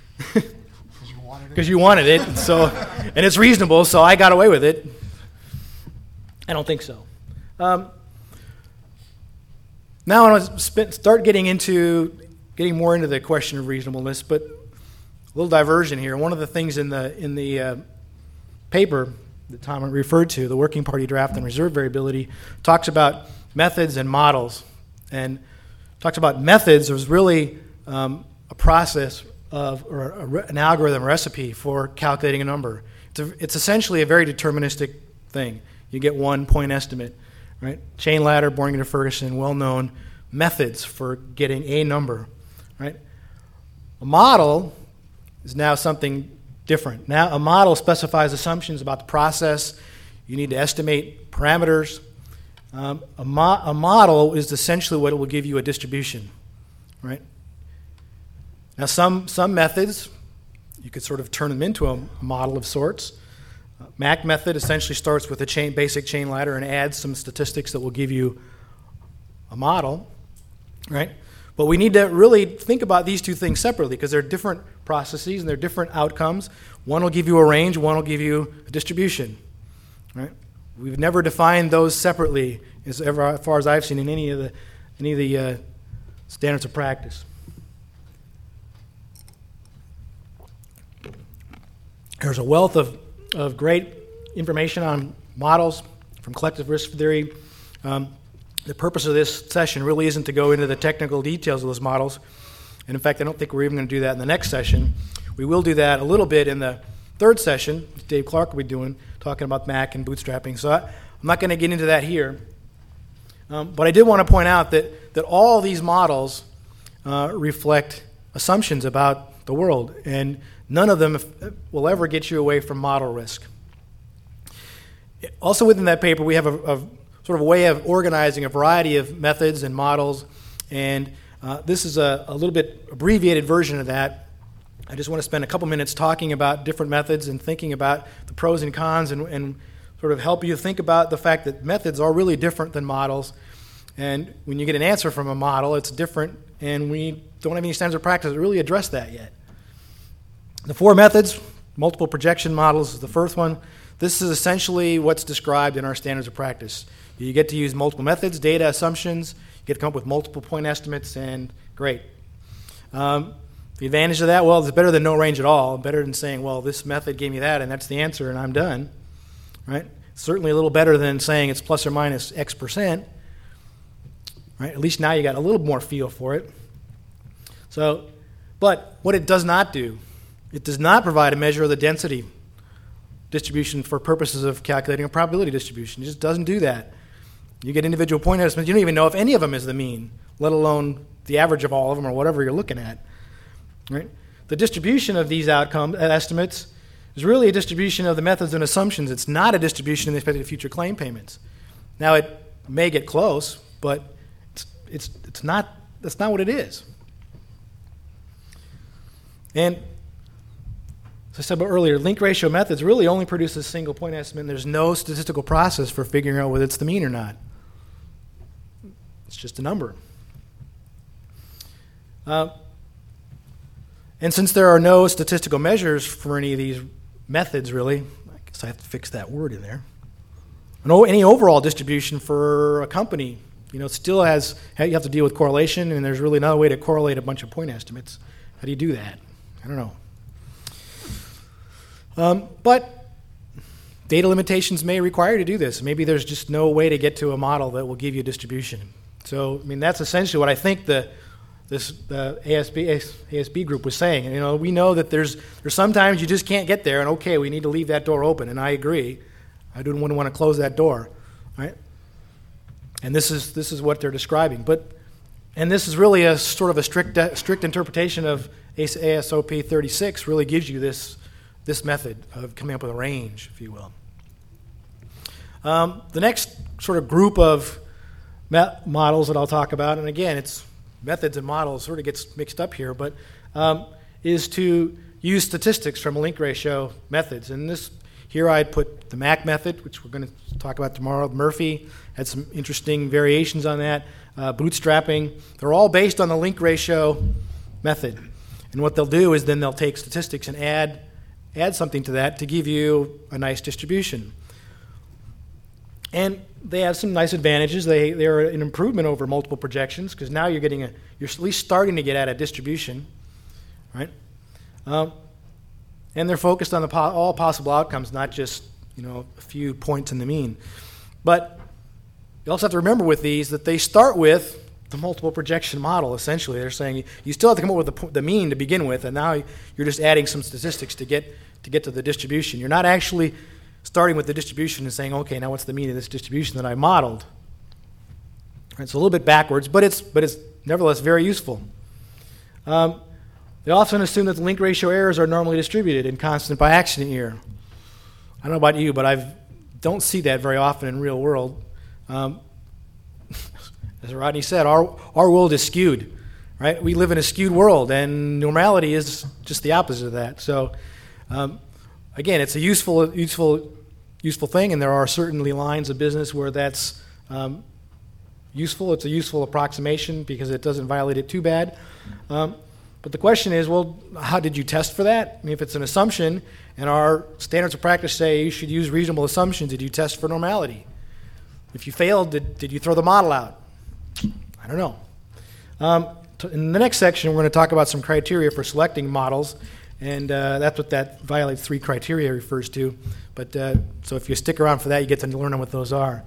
you wanted it, and it's reasonable, so I got away with it? I don't think so. Now I want to start getting more into the question of reasonableness, but a little diversion here. One of the things in the paper that Tom referred to, the Working Party Draft on Reserve Variability, talks about methods and models. And talks about methods as really a process or an algorithm recipe for calculating a number. It's essentially a very deterministic thing. You get one point estimate, right? Chain ladder, Boring and Ferguson, well-known methods for getting a number, right? A model is now something different. Now a model specifies assumptions about the process. You need to estimate parameters. A model is essentially what will give you a distribution, right? Now some methods, you could sort of turn them into a model of sorts. MAC method essentially starts with a basic chain ladder and adds some statistics that will give you a model, right? But we need to really think about these two things separately because they're different processes and they're different outcomes. One will give you a range, one will give you a distribution, right? We've never defined those separately as far as I've seen in any of the standards of practice. There's a wealth of great information on models from collective risk theory. The purpose of this session really isn't to go into the technical details of those models. And in fact, I don't think we're even going to do that in the next session. We will do that a little bit in the third session, which Dave Clark will be doing, talking about MAC and bootstrapping. So I'm not going to get into that here. But I did want to point out that all these models reflect assumptions about the world, and none of them will ever get you away from model risk. Also within that paper, we have a sort of a way of organizing a variety of methods and models, and this is a little bit abbreviated version of that. I just want to spend a couple minutes talking about different methods and thinking about the pros and cons and sort of help you think about the fact that methods are really different than models. And when you get an answer from a model, it's different, and we don't have any standards of practice that really address that yet. The four methods, multiple projection models is the first one. This is essentially what's described in our standards of practice. You get to use multiple methods, data, assumptions. You get to come up with multiple point estimates, and great. The advantage of that, well, it's better than no range at all. Better than saying, well, this method gave me that, and that's the answer, and I'm done. Right? Certainly a little better than saying it's plus or minus X percent. Right? At least now you got a little more feel for it. So, but what it does not do, it does not provide a measure of the density distribution for purposes of calculating a probability distribution. It just doesn't do that. You get individual point estimates. You don't even know if any of them is the mean, let alone the average of all of them or whatever you're looking at. Right? The distribution of these outcome estimates is really a distribution of the methods and assumptions. It's not a distribution of the expected future claim payments. Now, it may get close, but it's not. That's not what it is. And as I said earlier, link ratio methods really only produce a single point estimate, and there's no statistical process for figuring out whether it's the mean or not. It's just a number. And since there are no statistical measures for any of these methods, really, I guess I have to fix that word in there. Any overall distribution for a company, still you have to deal with correlation, and there's really no way to correlate a bunch of point estimates. How do you do that? I don't know. But data limitations may require you to do this. Maybe there's just no way to get to a model that will give you a distribution. So, that's essentially what I think this ASB group was saying. And, we know that there's sometimes you just can't get there, and okay, we need to leave that door open, and I agree. I wouldn't want to close that door, right? And this is what they're describing. And this is really a sort of a strict interpretation of ASOP 36. Really gives you this method of coming up with a range, if you will. The next sort of group of models that I'll talk about, and again, it's methods and models sort of gets mixed up here, but is to use statistics from link ratio methods. And here I'd put the MAC method, which we're going to talk about tomorrow. Murphy had some interesting variations on that. Bootstrapping. They're all based on the link ratio method. And what they'll do is then they'll take statistics and add something to that to give you a nice distribution. And they have some nice advantages. They're an improvement over multiple projections because now you're at least starting to get at a distribution, right? And they're focused on all possible outcomes, not just a few points in the mean. But you also have to remember with these that they start with the multiple projection model. Essentially, they're saying you still have to come up with the mean to begin with, and now you're just adding some statistics to get to the distribution. You're not actually starting with the distribution and saying, okay, now what's the mean of this distribution that I modeled? Right, it's a little bit backwards, but it's nevertheless very useful. They often assume that the link ratio errors are normally distributed in constant by accident year. I don't know about you, but I don't see that very often in real world. As Rodney said, our world is skewed, right? We live in a skewed world, and normality is just the opposite of that. So, again, it's a useful thing, and there are certainly lines of business where that's useful. It's a useful approximation because it doesn't violate it too bad. But the question is, well, how did you test for that? I mean, if it's an assumption, and our standards of practice say you should use reasonable assumptions, did you test for normality? If you failed, did you throw the model out? I don't know. In the next section, we're going to talk about some criteria for selecting models, and that's what that violates 3 criteria refers to. But so if you stick around for that, you get to learn what those are.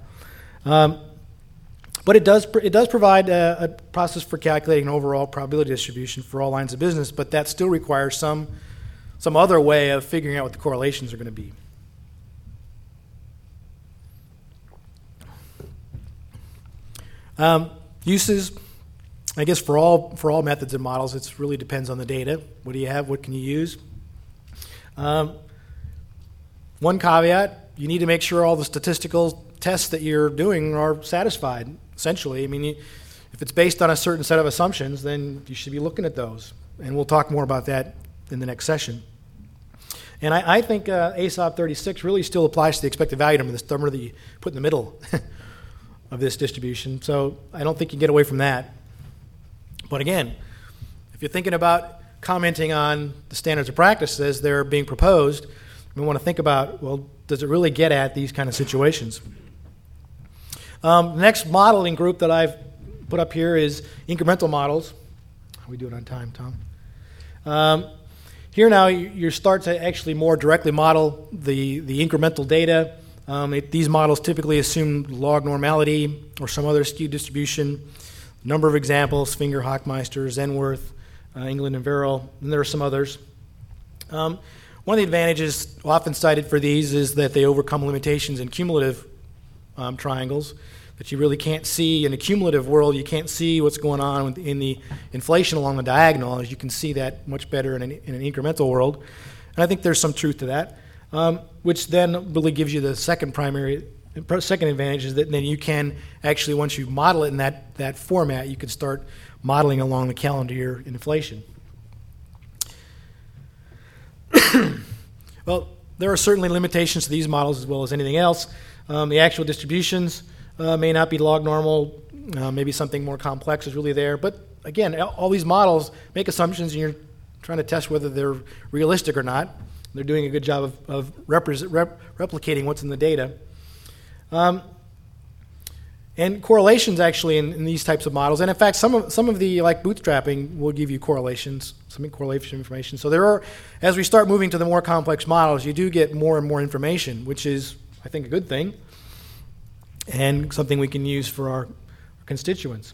But it does provide a process for calculating an overall probability distribution for all lines of business, but that still requires some other way of figuring out what the correlations are going to be. Uses, I guess for all methods and models, it really depends on the data. What do you have? What can you use? One caveat, you need to make sure all the statistical tests that you're doing are satisfied, essentially. I mean, if it's based on a certain set of assumptions, then you should be looking at those. And we'll talk more about that in the next session. And I think ASOP 36 really still applies to the expected value number, this number that you put in the middle of this distribution. So I don't think you can get away from that. But again, if you're thinking about commenting on the standards of practice as they're being proposed, we want to think about, well, does it really get at these kind of situations? The next modeling group that I've put up here is incremental models. How are we doing on time, Tom? Here now you start to actually more directly model the incremental data. These models typically assume log normality or some other skewed distribution. Number of examples, Finger, Hochmeister, Zenworth, England and Verrill, and there are some others. One of the advantages often cited for these is that they overcome limitations in cumulative triangles that you really can't see. In a cumulative world, you can't see what's going on in the inflation along the diagonal, as you can see that much better in an incremental world. And I think there's some truth to that, which then really gives you the second advantage is that then you can actually, once you model it in that format, you can start modeling along the calendar year inflation. Well, there are certainly limitations to these models as well as anything else. The actual distributions may not be log normal. Maybe something more complex is really there. But again, all these models make assumptions, and you're trying to test whether they're realistic or not. They're doing a good job of replicating what's in the data. And correlations actually in these types of models, and in fact, some of the like bootstrapping will give you correlations, some correlation information. So there are, as we start moving to the more complex models, you do get more and more information, which is, I think, a good thing, and something we can use for our constituents.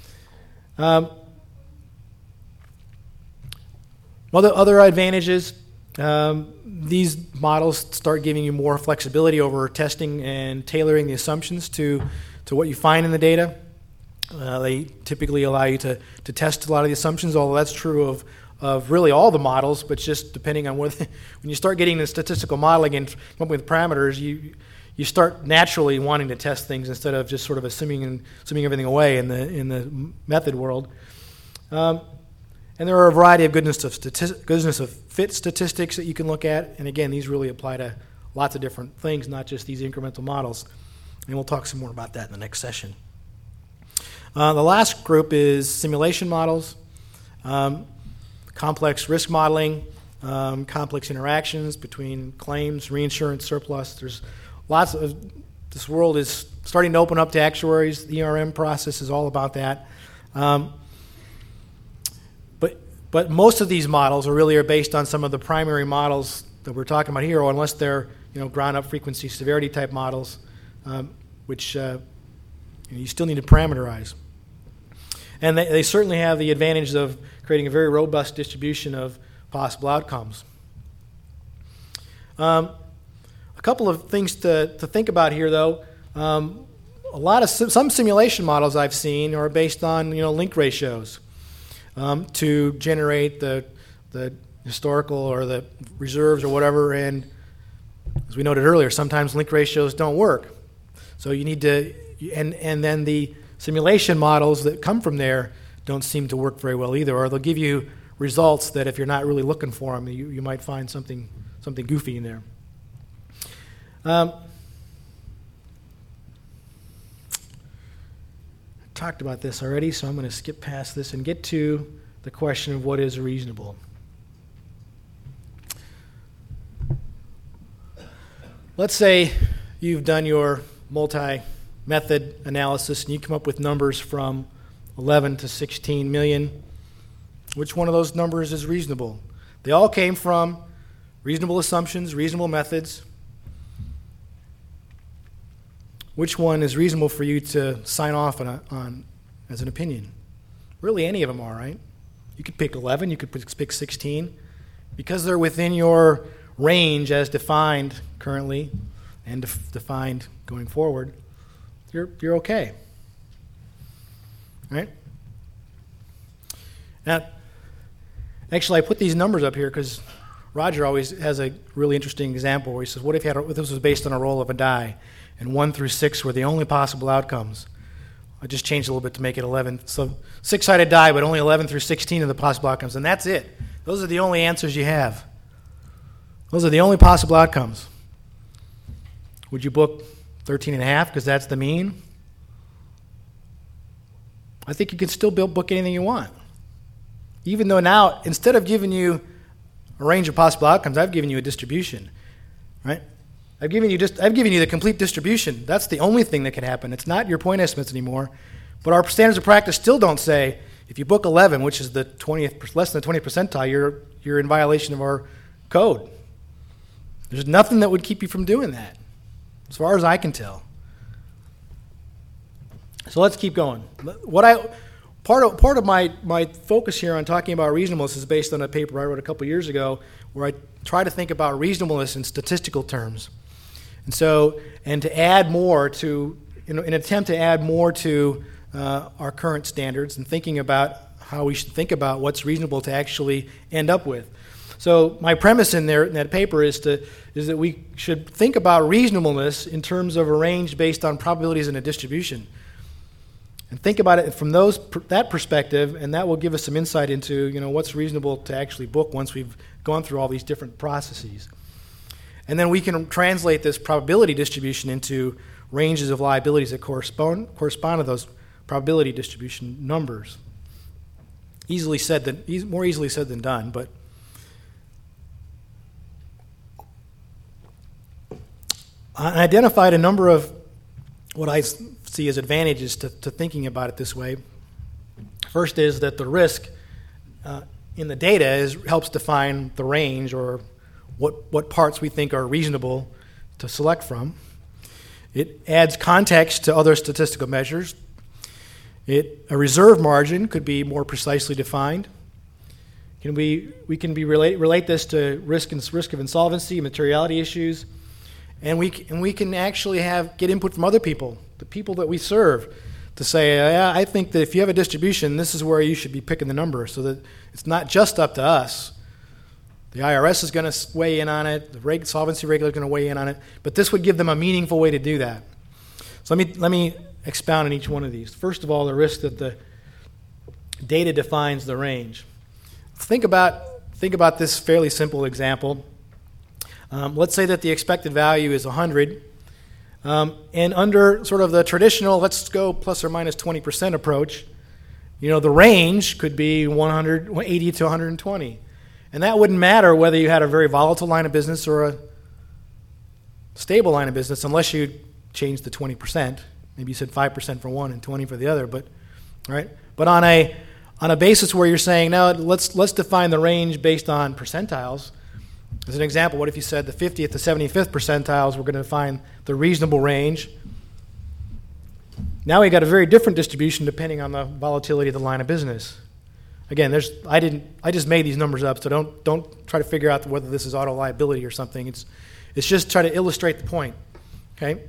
Other advantages. These models start giving you more flexibility over testing and tailoring the assumptions to what you find in the data. They typically allow you to test a lot of the assumptions, although that's true of really all the models, but just depending on when you start getting the statistical modeling and come up with parameters, you start naturally wanting to test things instead of just sort of assuming everything away in the method world. And there are a variety of goodness of fit statistics that you can look at. And again, these really apply to lots of different things, not just these incremental models. And we'll talk some more about that in the next session. The last group is simulation models, complex risk modeling, complex interactions between claims, reinsurance, surplus. There's lots of, this world is starting to open up to actuaries. The ERM process is all about that. But most of these models are based on some of the primary models that we're talking about here, or unless they're ground-up frequency severity type models, which you still need to parameterize. And they certainly have the advantage of creating a very robust distribution of possible outcomes. A couple of things to think about here, though. Some simulation models I've seen are based on link ratios. To generate the historical or the reserves or whatever, and as we noted earlier, sometimes link ratios don't work. So you need to, and then the simulation models that come from there don't seem to work very well either, or they'll give you results that if you're not really looking for them, you might find something goofy in there. Talked about this already, so I'm going to skip past this and get to the question of what is reasonable. Let's say you've done your multi-method analysis and you come up with numbers from 11 to 16 million. Which one of those numbers is reasonable? They all came from reasonable assumptions, reasonable methods. Which one is reasonable for you to sign off on as an opinion? Really, any of them are, right? You could pick 11, you could pick 16. Because they're within your range as defined currently and defined going forward, you're okay. Right? Now, actually, I put these numbers up here because Roger always has a really interesting example where he says, what if this was based on a roll of a die? And 1 through 6 were the only possible outcomes. I just changed a little bit to make it 11. So 6-sided die, but only 11 through 16 are the possible outcomes. And that's it. Those are the only answers you have. Those are the only possible outcomes. Would you book 13.5 because that's the mean? I think you can still book anything you want. Even though now, instead of giving you a range of possible outcomes, I've given you a distribution. Right? I've given you the complete distribution. That's the only thing that can happen. It's not your point estimates anymore. But our standards of practice still don't say if you book 11, which is the 20th, less than the 20th percentile, you're in violation of our code. There's nothing that would keep you from doing that, as far as I can tell. So let's keep going. Part of my focus here on talking about reasonableness is based on a paper I wrote a couple years ago where I try to think about reasonableness in statistical terms. And to add more to, in an attempt to add more to our current standards and thinking about how we should think about what's reasonable to actually end up with. So my premise in that paper is that we should think about reasonableness in terms of a range based on probabilities in a distribution. And think about it from that perspective, and that will give us some insight into what's reasonable to actually book once we've gone through all these different processes. And then we can translate this probability distribution into ranges of liabilities that correspond to those probability distribution numbers. More easily said than done, but I identified a number of what I see as advantages to thinking about it this way. First is that the risk in the data helps define the range, or what parts we think are reasonable to select from. It adds context to other statistical measures. A reserve margin could be more precisely defined. We can relate this to risk of insolvency, materiality issues, and we can actually get input from other people, the people that we serve, to say, I think that if you have a distribution, this is where you should be picking the number, so that it's not just up to us. The IRS is going to weigh in on it. The solvency regulator is going to weigh in on it. But this would give them a meaningful way to do that. So let me expound on each one of these. First of all, the risk that the data defines the range. Think about this fairly simple example. Let's say that the expected value is 100, and under sort of the traditional, let's go plus or minus 20% approach, the range could be 80 to 120. And that wouldn't matter whether you had a very volatile line of business or a stable line of business, unless you changed the 20%. Maybe you said 5% for one and 20 for the other. But on a basis where you're saying, now let's define the range based on percentiles. As an example, what if you said the 50th to 75th percentiles, we're going to define the reasonable range. Now we've got a very different distribution depending on the volatility of the line of business. Again, I just made these numbers up, so don't try to figure out whether this is auto liability or something. It's just try to illustrate the point. Okay?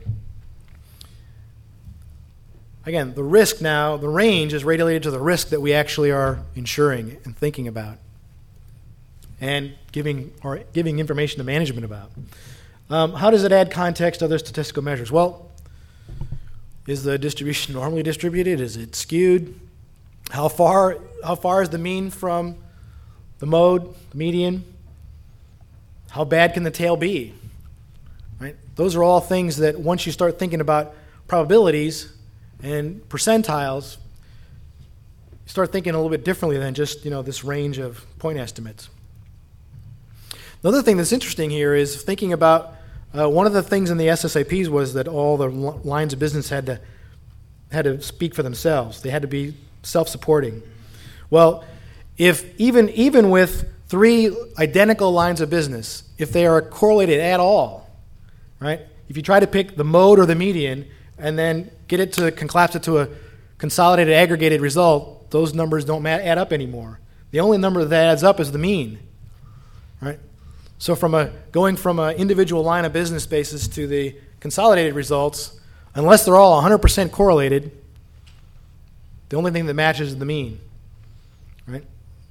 Again, the risk now, the range is related to the risk that we actually are insuring and thinking about, and giving information to management about. How does it add context to other statistical measures? Well, is the distribution normally distributed? Is it skewed? How far is the mean from the mode, the median? How bad can the tail be? Right? Those are all things that once you start thinking about probabilities and percentiles, you start thinking a little bit differently than just this range of point estimates. Another thing that's interesting here is thinking about one of the things in the SSAPs was that all the lines of business had to speak for themselves. They had to be self-supporting. Well, if even with three identical lines of business, if they are correlated at all, right? If you try to pick the mode or the median and then get it to collapse it to a consolidated aggregated result, those numbers don't add up anymore. The only number that adds up is the mean, right? So going from an individual line of business basis to the consolidated results, unless they're all 100% correlated, the only thing that matches is the mean, right?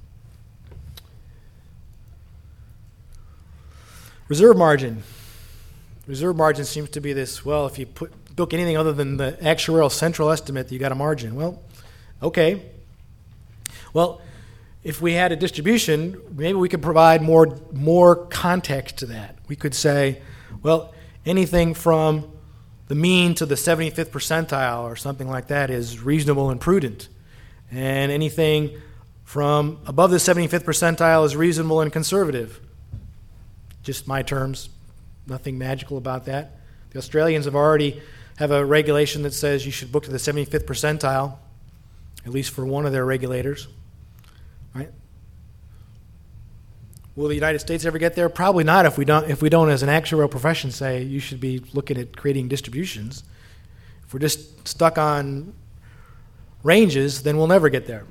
Reserve margin. Reserve margin seems to be this, well, if you book anything other than the actuarial central estimate, you got a margin. Well, okay. Well, if we had a distribution, maybe we could provide more context to that. We could say, well, anything from the mean to the 75th percentile or something like that is reasonable and prudent. And anything from above the 75th percentile is reasonable and conservative. Just my terms, nothing magical about that. The Australians already have a regulation that says you should book to the 75th percentile, at least for one of their regulators. Right? Will the United States ever get there? Probably not if we don't as an actuarial profession say you should be looking at creating distributions. If we're just stuck on ranges, then we'll never get there.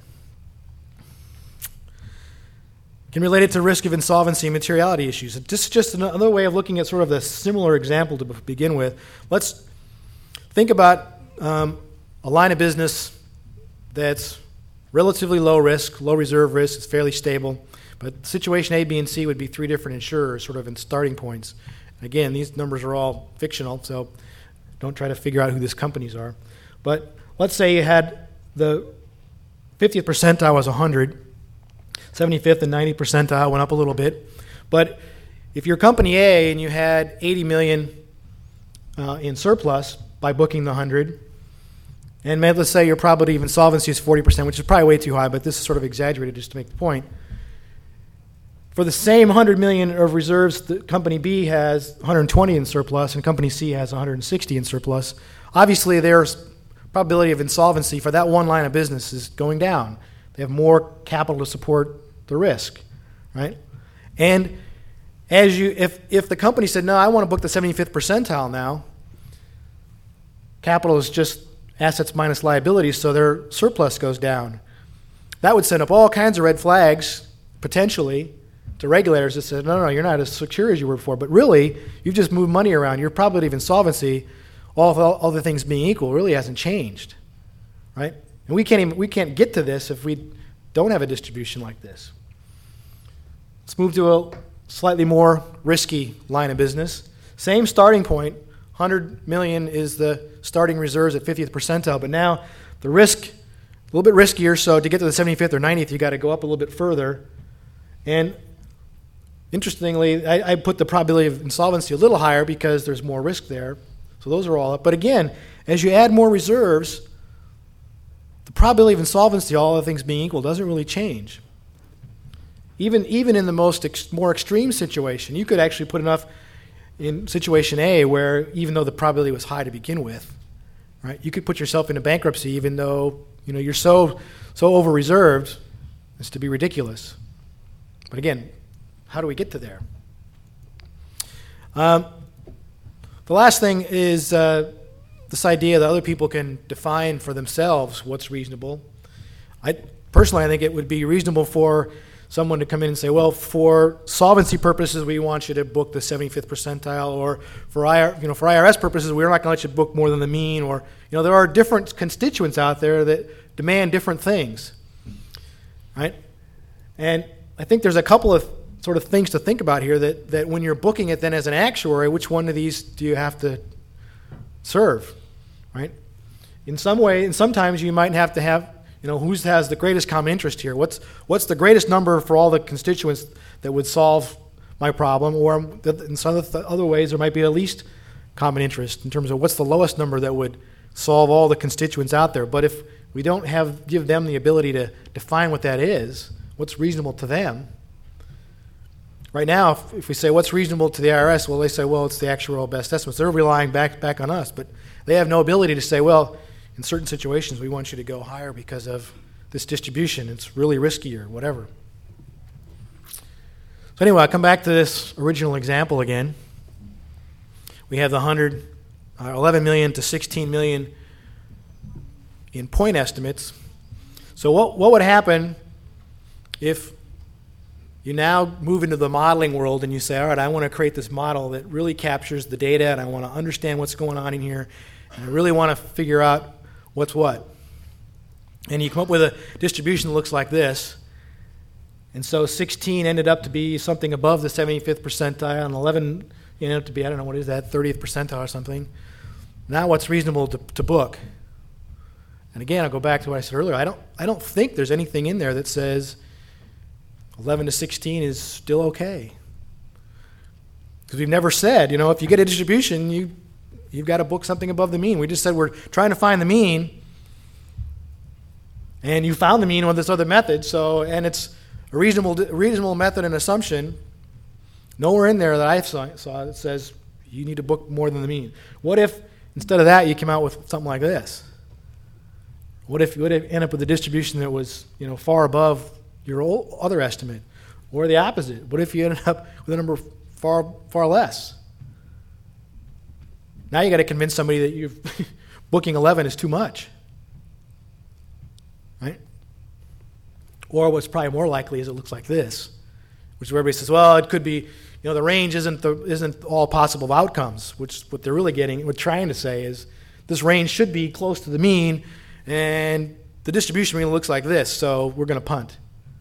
Can relate it to risk of insolvency and materiality issues. This is just another way of looking at sort of the similar example to begin with. Let's think about a line of business that's relatively low risk, low reserve risk, it's fairly stable. But situation A, B, and C would be three different insurers sort of in starting points. Again, these numbers are all fictional, so don't try to figure out who these companies are. But let's say you had the 50th percentile was 100, 75th and 90th percentile went up a little bit. But if you're company A and you had 80 million in surplus by booking the 100, and let's say your probability of insolvency is 40%, which is probably way too high, but this is sort of exaggerated just to make the point. For the same 100 million of reserves, the company B has 120 in surplus and company C has 160 in surplus. Obviously, their probability of insolvency for that one line of business is going down. They have more capital to support the risk, right? And if the company said, no, I want to book the 75th percentile now, capital is just assets minus liabilities, so their surplus goes down. That would send up all kinds of red flags, potentially, to regulators that said, no, you're not as secure as you were before. But really, you've just moved money around. Your probability of insolvency, all other things being equal, really hasn't changed, right? And we can't get to this if we don't have a distribution like this. Let's move to a slightly more risky line of business. Same starting point, 100 million is the starting reserves at 50th percentile, but now the risk, a little bit riskier, so to get to the 75th or 90th, you got to go up a little bit further. And interestingly, I put the probability of insolvency a little higher because there's more risk there. So those are all up. But again, as you add more reserves, the probability of insolvency, all other things being equal, doesn't really change. Even in the more extreme situation, you could actually put enough in situation A where even though the probability was high to begin with, right, you could put yourself into bankruptcy even though you're so over-reserved as to be ridiculous. But again, how do we get to there? The last thing is this idea that other people can define for themselves what's reasonable. Personally, I think it would be reasonable for someone to come in and say, well, for solvency purposes, we want you to book the 75th percentile, or for IRS purposes, we're not going to let you book more than the mean, or there are different constituents out there that demand different things, right? And I think there's a couple of sort of things to think about here that when you're booking it then as an actuary, which one of these do you have to serve, right? In some way, and sometimes you might have to have, who has the greatest common interest here? What's the greatest number for all the constituents that would solve my problem? Or in some of the other ways, there might be a least common interest in terms of what's the lowest number that would solve all the constituents out there. But if we don't give them the ability to define what that is, what's reasonable to them. Right now, if we say what's reasonable to the IRS, well, they say, well, it's the actuarial best estimates. They're relying back on us, but they have no ability to say, well, in certain situations, we want you to go higher because of this distribution. It's really risky or whatever. So anyway, I'll come back to this original example again. We have the 11 million to 16 million in point estimates. So what would happen if you now move into the modeling world and you say, all right, I want to create this model that really captures the data and I want to understand what's going on in here and I really want to figure out what's what. And you come up with a distribution that looks like this. And so 16 ended up to be something above the 75th percentile and 11 ended up to be, 30th percentile or something. Now what's reasonable to book? And again, I'll go back to what I said earlier. I don't think there's anything in there that says 11 to 16 is still okay. Because we've never said, if you get a distribution, you've got to book something above the mean. We just said we're trying to find the mean, and you found the mean with this other method, and it's a reasonable method and assumption. Nowhere in there that I saw that says you need to book more than the mean. What if, instead of that, you came out with something like this? What if you would end up with a distribution that was, far above your other estimate, or the opposite? What if you ended up with a number far less? Now you got to convince somebody that you're booking 11 is too much, right? Or what's probably more likely is it looks like this, which is where everybody says, well, it could be, the range isn't all possible outcomes. Which what they're really trying to say is this range should be close to the mean, and the distribution mean looks like this, so we're going to punt.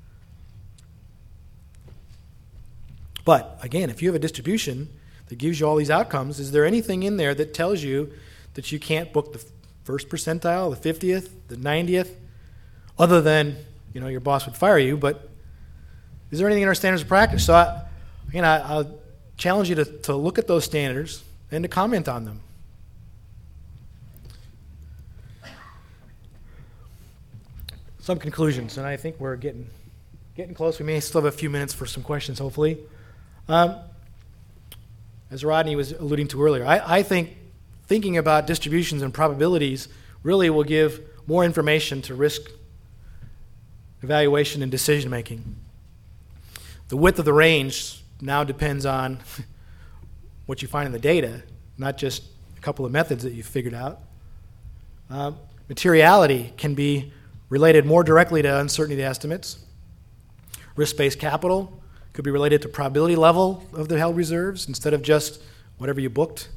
But again, if you have a distribution that gives you all these outcomes, is there anything in there that tells you that you can't book the first percentile, the 50th, the 90th, other than, your boss would fire you? But is there anything in our standards of practice? So, challenge you to look at those standards and to comment on them. Some conclusions, and I think we're getting close. We may still have a few minutes for some questions, hopefully. As Rodney was alluding to earlier, I think thinking about distributions and probabilities really will give more information to risk evaluation and decision making. The width of the range now depends on what you find in the data, not just a couple of methods that you've figured out. Materiality can be related more directly to uncertainty estimates. Risk-based capital could be related to probability level of the held reserves instead of just whatever you booked.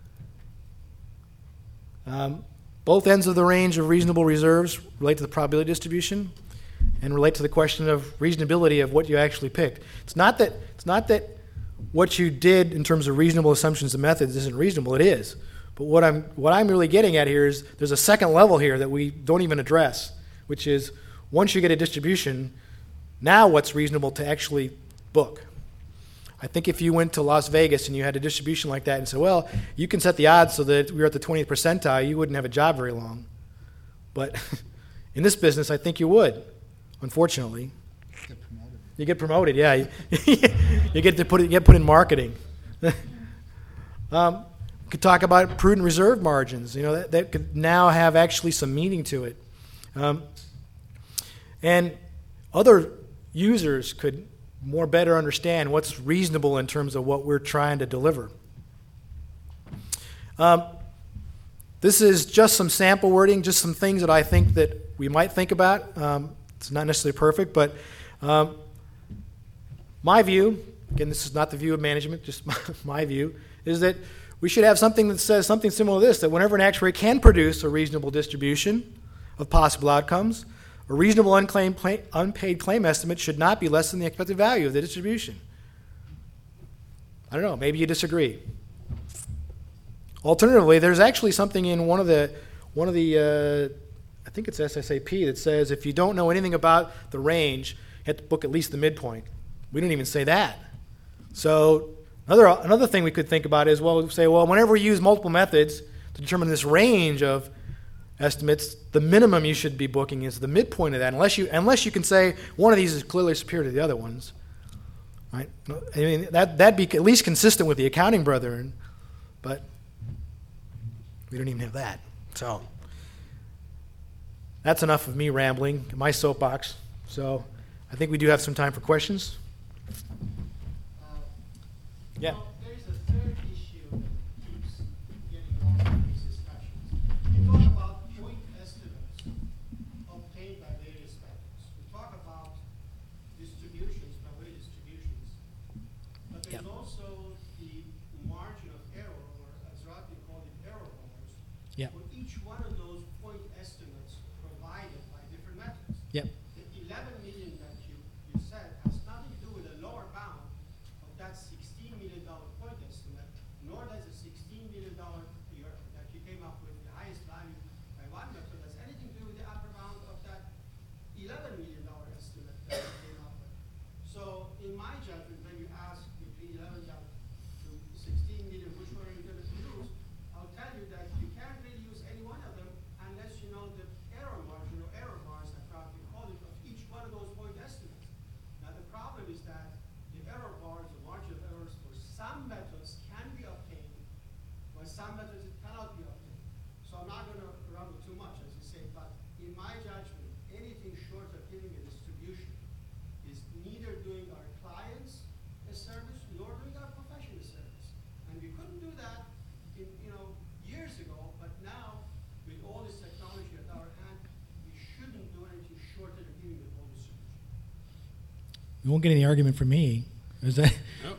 Both ends of the range of reasonable reserves relate to the probability distribution and relate to the question of reasonability of what you actually picked. It's not that what you did in terms of reasonable assumptions and methods isn't reasonable. It is. But what I'm really getting at here is there's a second level here that we don't even address, which is once you get a distribution, now what's reasonable to actually book. I think if you went to Las Vegas and you had a distribution like that and said, well, you can set the odds so that we're at the 20th percentile, you wouldn't have a job very long. But in this business, I think you would, unfortunately. You get promoted, yeah. You get put in marketing. We could talk about prudent reserve margins. You know, that could now have actually some meaning to it. And other users could more better understand what's reasonable in terms of what we're trying to deliver. This is just some sample wording, just some things that I think that we might think about. It's not necessarily perfect, but my view, again, this is not the view of management, just my view, is that we should have something that says something similar to this, that whenever an actuary can produce a reasonable distribution of possible outcomes, a reasonable unpaid claim estimate should not be less than the expected value of the distribution. I don't know, maybe you disagree. Alternatively, there's actually something in one of the I think it's SSAP that says if you don't know anything about the range, you have to book at least the midpoint. We don't even say that. So another thing we could think about is, whenever we use multiple methods to determine this range of estimates, the minimum you should be booking is the midpoint of that, unless you can say one of these is clearly superior to the other ones. Right? I mean, that'd be at least consistent with the accounting brethren, but we don't even have that. So that's enough of me rambling, my soapbox. So I think we do have some time for questions. Yeah. Well, there's a third issue that keeps getting lost in these discussions. You talk about point estimates obtained by various methods. We talk about distributions, probability distributions. But there's also the margin of error, or as Rodney called it, error bars, for each one of those point estimates provided by different methods. Yep. The 11 million that you said has nothing to do with a lower bound of that $16 million point estimate, nor does the $16 million that you came up with, the highest value by one method, has anything to do with the upper bound of that $11 million estimate that you came up with. So in my judgment, when you ask between 11 to 16 million, which one are you going to use, I'll tell you that you can't really use any one of them unless you know the error margin or error bars, that Rodney called it, of each one of those point estimates. Now the problem is that the error bars, the margin of errors for some methods can be obtained, but some methods it cannot be obtained. So I'm not going to rumble too much, as you say, but in my judgment, anything short of giving a distribution is neither doing our clients a service nor doing our profession a service. And we couldn't do that years ago, but now with all this technology at our hand, we shouldn't do anything short of giving the whole distribution. You won't get any argument from me. Is that?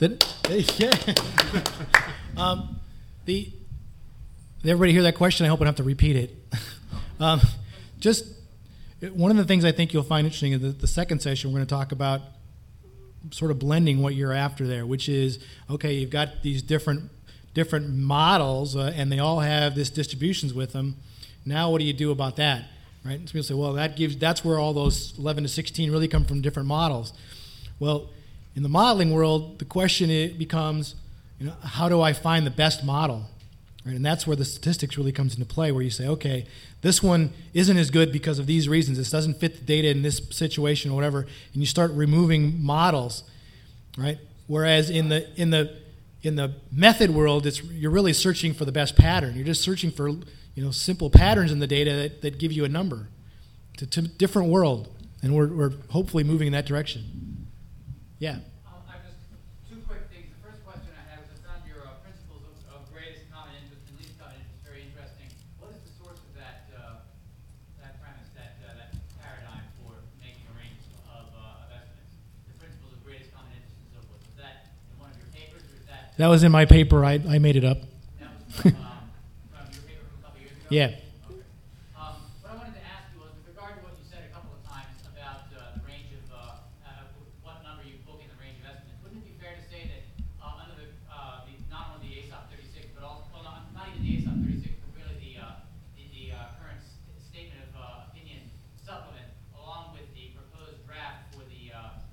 Yeah. Did everybody hear that question? I hope I don't have to repeat it. Just one of the things I think you'll find interesting is the second session we're going to talk about sort of blending what you're after there, which is, okay, you've got these different models and they all have this distributions with them. Now what do you do about that? Right? So people say, well, that's where all those 11 to 16 really come from different models. Well, in the modeling world, the question becomes, how do I find the best model? Right? And that's where the statistics really comes into play, where you say, okay, this one isn't as good because of these reasons. This doesn't fit the data in this situation or whatever, and you start removing models, right? Whereas in the method world, you're really searching for the best pattern. You're just searching for simple patterns in the data that give you a number. It's a different world, and we're hopefully moving in that direction. Yeah. I just two quick things. The first question I had was I found your principles of greatest common interest and least common interest very interesting. What is the source of that premise, that paradigm for making a range of estimates? The principles of greatest common interest and so forth. Was that in one of your papers, or is that? That was in my paper. I made it up. That was from your paper from a couple years ago? Yeah. What I wanted to ask you was, with regard to what you said a couple of times about the range of what number you book in the range of estimates, wouldn't it be fair to say that under the not only the ASOP 36, but also, well, not even the ASOP 36, but really the current statement of opinion supplement, along with the proposed draft for the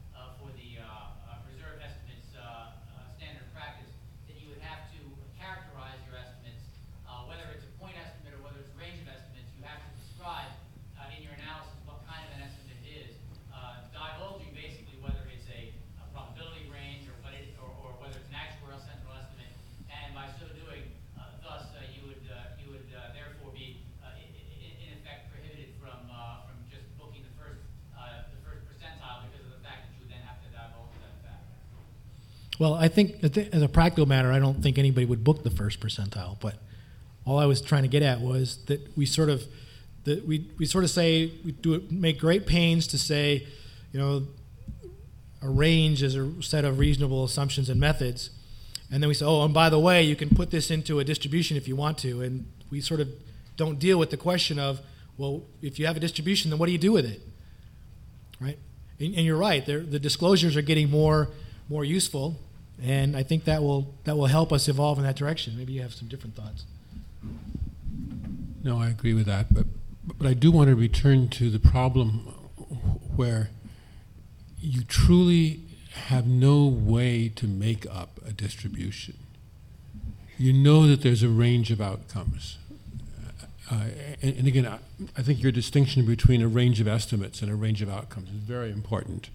reserve estimates standard practice, that you would have to characterize your estimates, whether it's a point estimate or whether it's a range of estimates, you have to describe in your analysis what kind of an estimate it is, divulging basically whether it's a probability range or whether it's an actuarial central estimate, and by so doing, thus you would therefore be in effect prohibited from just booking the first percentile because of the fact that you would then have to divulge that fact. Well, I think as a practical matter, I don't think anybody would book the first percentile. But all I was trying to get at was that we sort of say make great pains to say, a range is a set of reasonable assumptions and methods, and then we say, oh, and by the way, you can put this into a distribution if you want to, and we sort of don't deal with the question of, well, if you have a distribution, then what do you do with it, right? And you're right, the disclosures are getting more useful. And I think that will help us evolve in that direction. Maybe you have some different thoughts. No, I agree with that, but I do want to return to the problem where you truly have no way to make up a distribution. You know that there's a range of outcomes. And again, I think your distinction between a range of estimates and a range of outcomes is very important.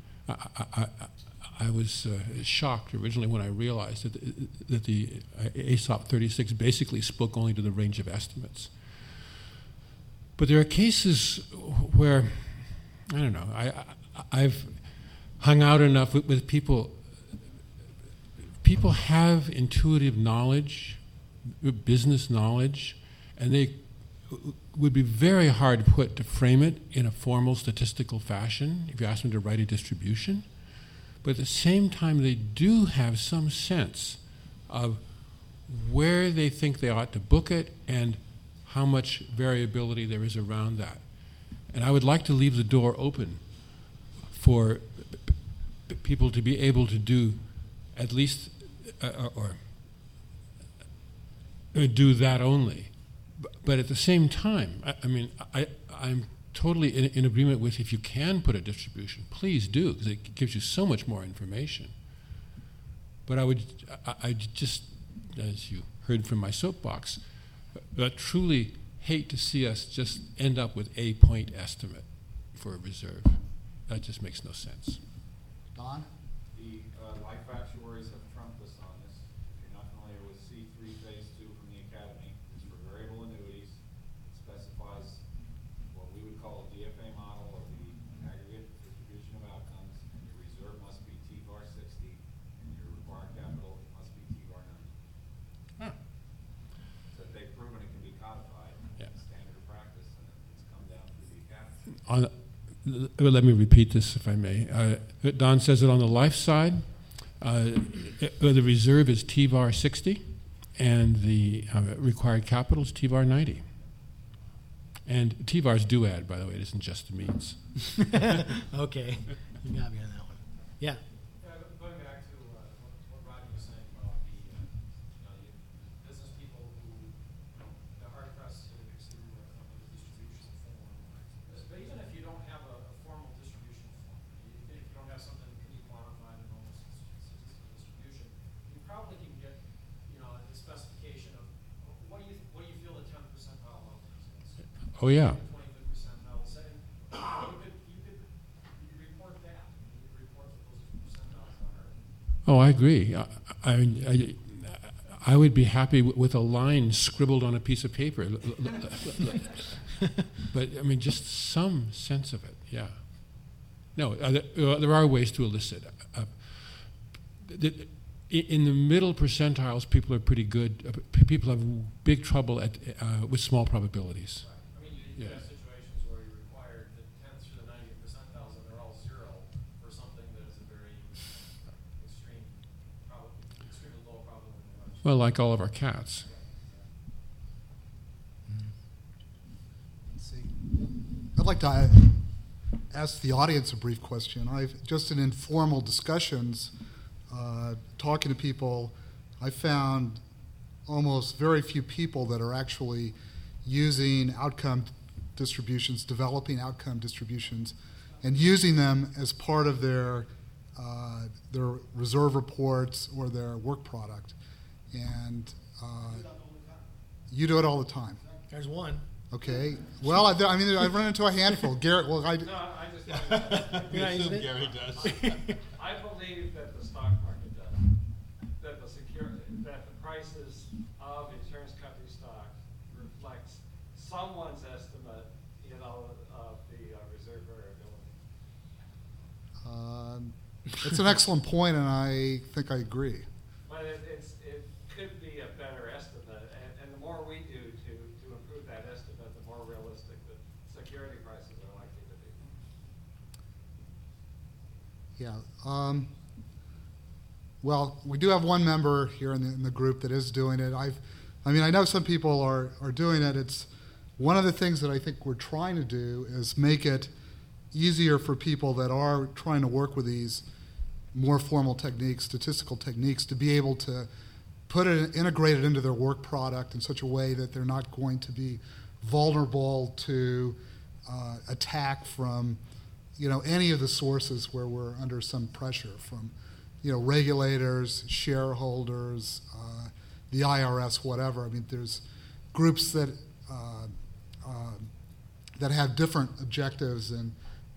I was shocked originally when I realized that the ASOP 36 basically spoke only to the range of estimates. But there are cases where, I don't know, I've hung out enough with people. People have intuitive knowledge, business knowledge, and they would be very hard put to frame it in a formal statistical fashion if you ask them to write a distribution. But at the same time, they do have some sense of where they think they ought to book it and how much variability there is around that. And I would like to leave the door open for people to be able to do at least, or do that only. But at the same time, I'm totally in agreement with, if you can put a distribution, please do, because it gives you so much more information. But I just, as you heard from my soapbox, truly hate to see us just end up with a point estimate for a reserve. That just makes no sense. Don? The life actuaries have trumped us on this. If you're not familiar with C3 Phase 2 from the Academy, it's for variable annuities. It specifies what we would call a DFA model, or the aggregate distribution of outcomes, and your reserve must be TVAR 60, and your required capital must be TVAR 90. So they've proven it can be codified. Yeah. Standard practice, and it's come down through the Academy. Let me repeat this, if I may. Don says that on the life side, the reserve is TVAR 60, and the required capital is TVAR 90. And TVARs do add, by the way. It isn't just the means. Okay, you got me on that one. Yeah. Going back to what Rodney was saying about the business people who are hard pressed to come up with distribution form. But even if you don't have a formal distribution form, even if you don't have something that can be quantified in almost statistical distribution, you probably can get Oh, yeah. 25th percentile setting. You could report that. You could report that those percentiles on Earth. Oh, I agree. I would be happy with a line scribbled on a piece of paper. But, I mean, just some sense of it, yeah. No, there are ways to elicit. In the middle percentiles, people are pretty good. People have big trouble with small probabilities. I mean, you have situations where you require the 10th through the 90th percentiles, and they're all zero for something that is a very extremely low probability. Well, like all of our cats. Let's see. I'd like to ask the audience a brief question. I've just in informal discussions, talking to people, I found almost very few people that are actually using outcome distributions, developing outcome distributions, and using them as part of their reserve reports or their work product. And you do it all the time. There's one. Okay. Well, I mean, I've run into a handful. Garrett, well, No, I just You're not using it? Gary does. I believe that the stock market does, that the prices of insurance company stock reflects someone's estimate, of the reserve variability. It's an excellent point, and I think I agree. But it could be a better estimate, and the more we do to improve that estimate, the more realistic the security prices are likely to be. Yeah. Well, we do have one member here in the group that is doing it. I know some people are doing it. It's one of the things that I think we're trying to do is make it easier for people that are trying to work with these more formal techniques, statistical techniques, to be able to integrate it into their work product in such a way that they're not going to be vulnerable to attack from any of the sources where we're under some pressure from regulators, shareholders, the IRS, whatever. I mean, there's groups that have different objectives, and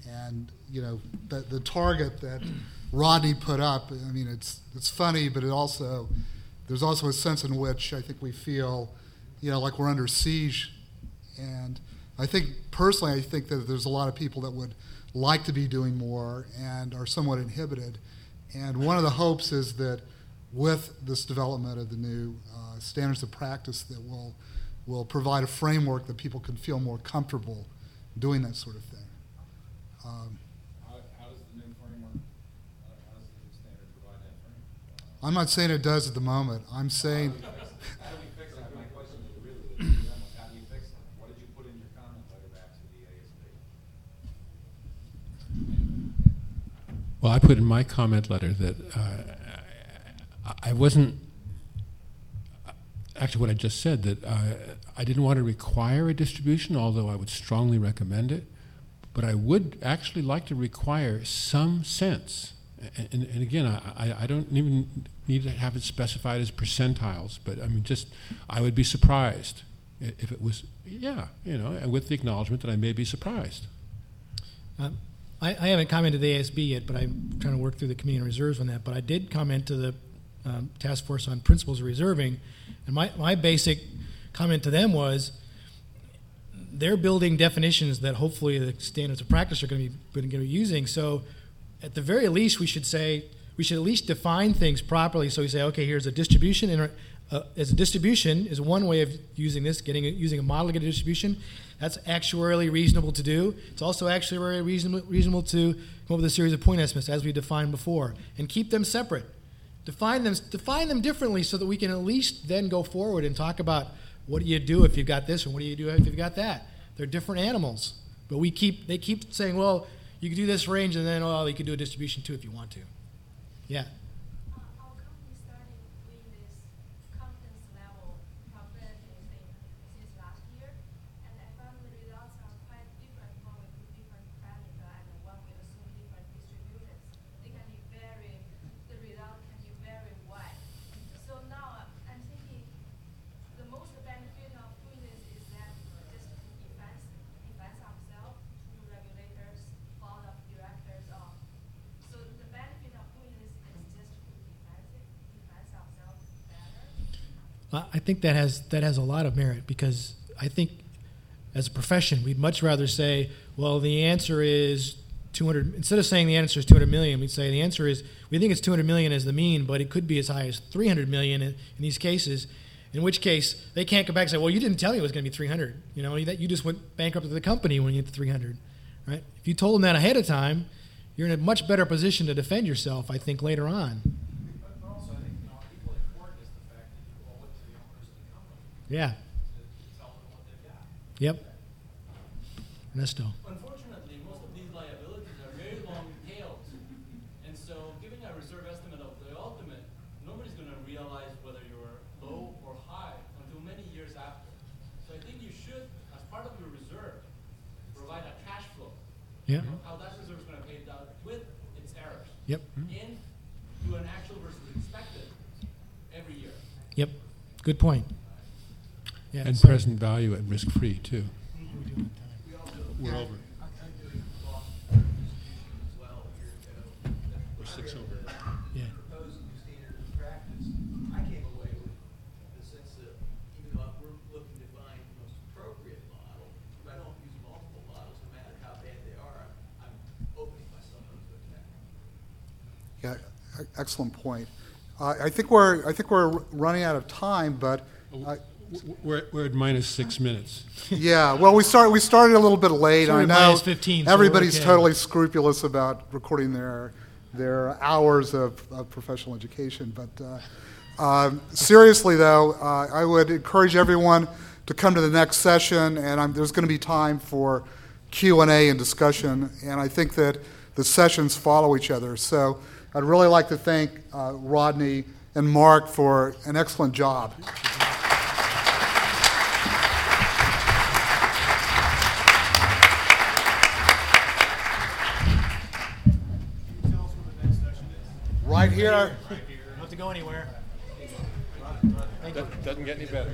the target that Rodney put up. I mean, it's funny, but there's also a sense in which I think we feel, like we're under siege. And I think that there's a lot of people that would like to be doing more and are somewhat inhibited. And one of the hopes is that with this development of the new standards of practice that will provide a framework that people can feel more comfortable doing that sort of thing. How does the new framework, how does the new standard provide that framework? I'm not saying it does at the moment. I'm saying... How do we fix that? My question is really, how do you fix that? What did you put in your comment letter back to the ASB? Well, I put in my comment letter that I wasn't, actually what I just said, that I didn't want to require a distribution, although I would strongly recommend it, but I would actually like to require some sense. And again, I don't even need to have it specified as percentiles, but I mean, I would be surprised if it was, with the acknowledgement that I may be surprised. I haven't commented to the ASB yet, but I'm trying to work through the community reserves on that. But I did comment to the Task Force on Principles of Reserving, and my basic comment to them was they're building definitions that hopefully the standards of practice are going to be using. So at the very least, we should at least define things properly. So we say, okay, here's a distribution. As a distribution is one way of using this, using a model to get a distribution. That's actuarially reasonable to do. It's also actuarially reasonable to come up with a series of point estimates as we defined before, and keep them separate. Define them differently so that we can at least then go forward and talk about what do you do if you've got this and what do you do if you've got that. They're different animals, but they keep saying, well, you can do this range and then you can do a distribution too if you want to. Yeah. Our company started doing this confidence level probability thing since last year, and I found the results are quite different when we put different parameters and when we assume different distributions. The result can be very wide. So now I'm thinking the most benefit of doing this is that just to defense I think that has a lot of merit, because I think as a profession we'd much rather say, well, the answer is 200. Instead of saying the answer is 200 million, we'd say the answer is, we think it's 200 million as the mean, but it could be as high as 300 million in these cases. In which case they can't come back and say, well, you didn't tell me it was going to be 300. You know, that you just went bankrupt to the company when you hit the 300, right? If you told them that ahead of time, you're in a much better position to defend yourself, I think, later on. But also, I think, equally important is the fact that you owe it to the owners of the company Yeah. to tell them what they've got. Yep. Ernesto. Unfortunately, most of these liabilities are very long tails. And so giving a reserve estimate of the ultimate, nobody's going to realize whether you're low or high until many years after. So I think you should, as part of your reserve, provide a cash flow. Yeah. How that reserve is going to pay it out with its errors. Yep. And do an actual versus expected every year. Yep. Good point. Yeah. And so- present value at risk-free, too. We're over. I'm doing law distribution as well years ago. We're 6 over. Yeah. Proposed new standard of practice, I came away with the sense that even though we're looking to find the most appropriate model, if I don't use multiple models, no matter how bad they are, I'm opening myself up to attack. Yeah, excellent point. I think we're running out of time, but We're at minus 6 minutes. yeah. Well, we started a little bit late. Started I know minus 15, so we're everybody's okay. totally scrupulous about recording their hours of professional education. But seriously, though, I would encourage everyone to come to the next session, and there's going to be time for Q&A and discussion. And I think that the sessions follow each other. So I'd really like to thank Rodney and Mark for an excellent job. Right here. You don't have to go anywhere. Doesn't get any better.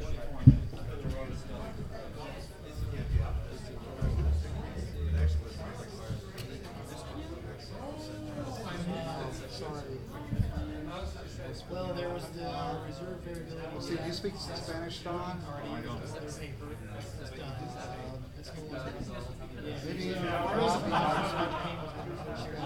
Well, there was the reserve variability. See, do you speak Spanish, Don? Maybe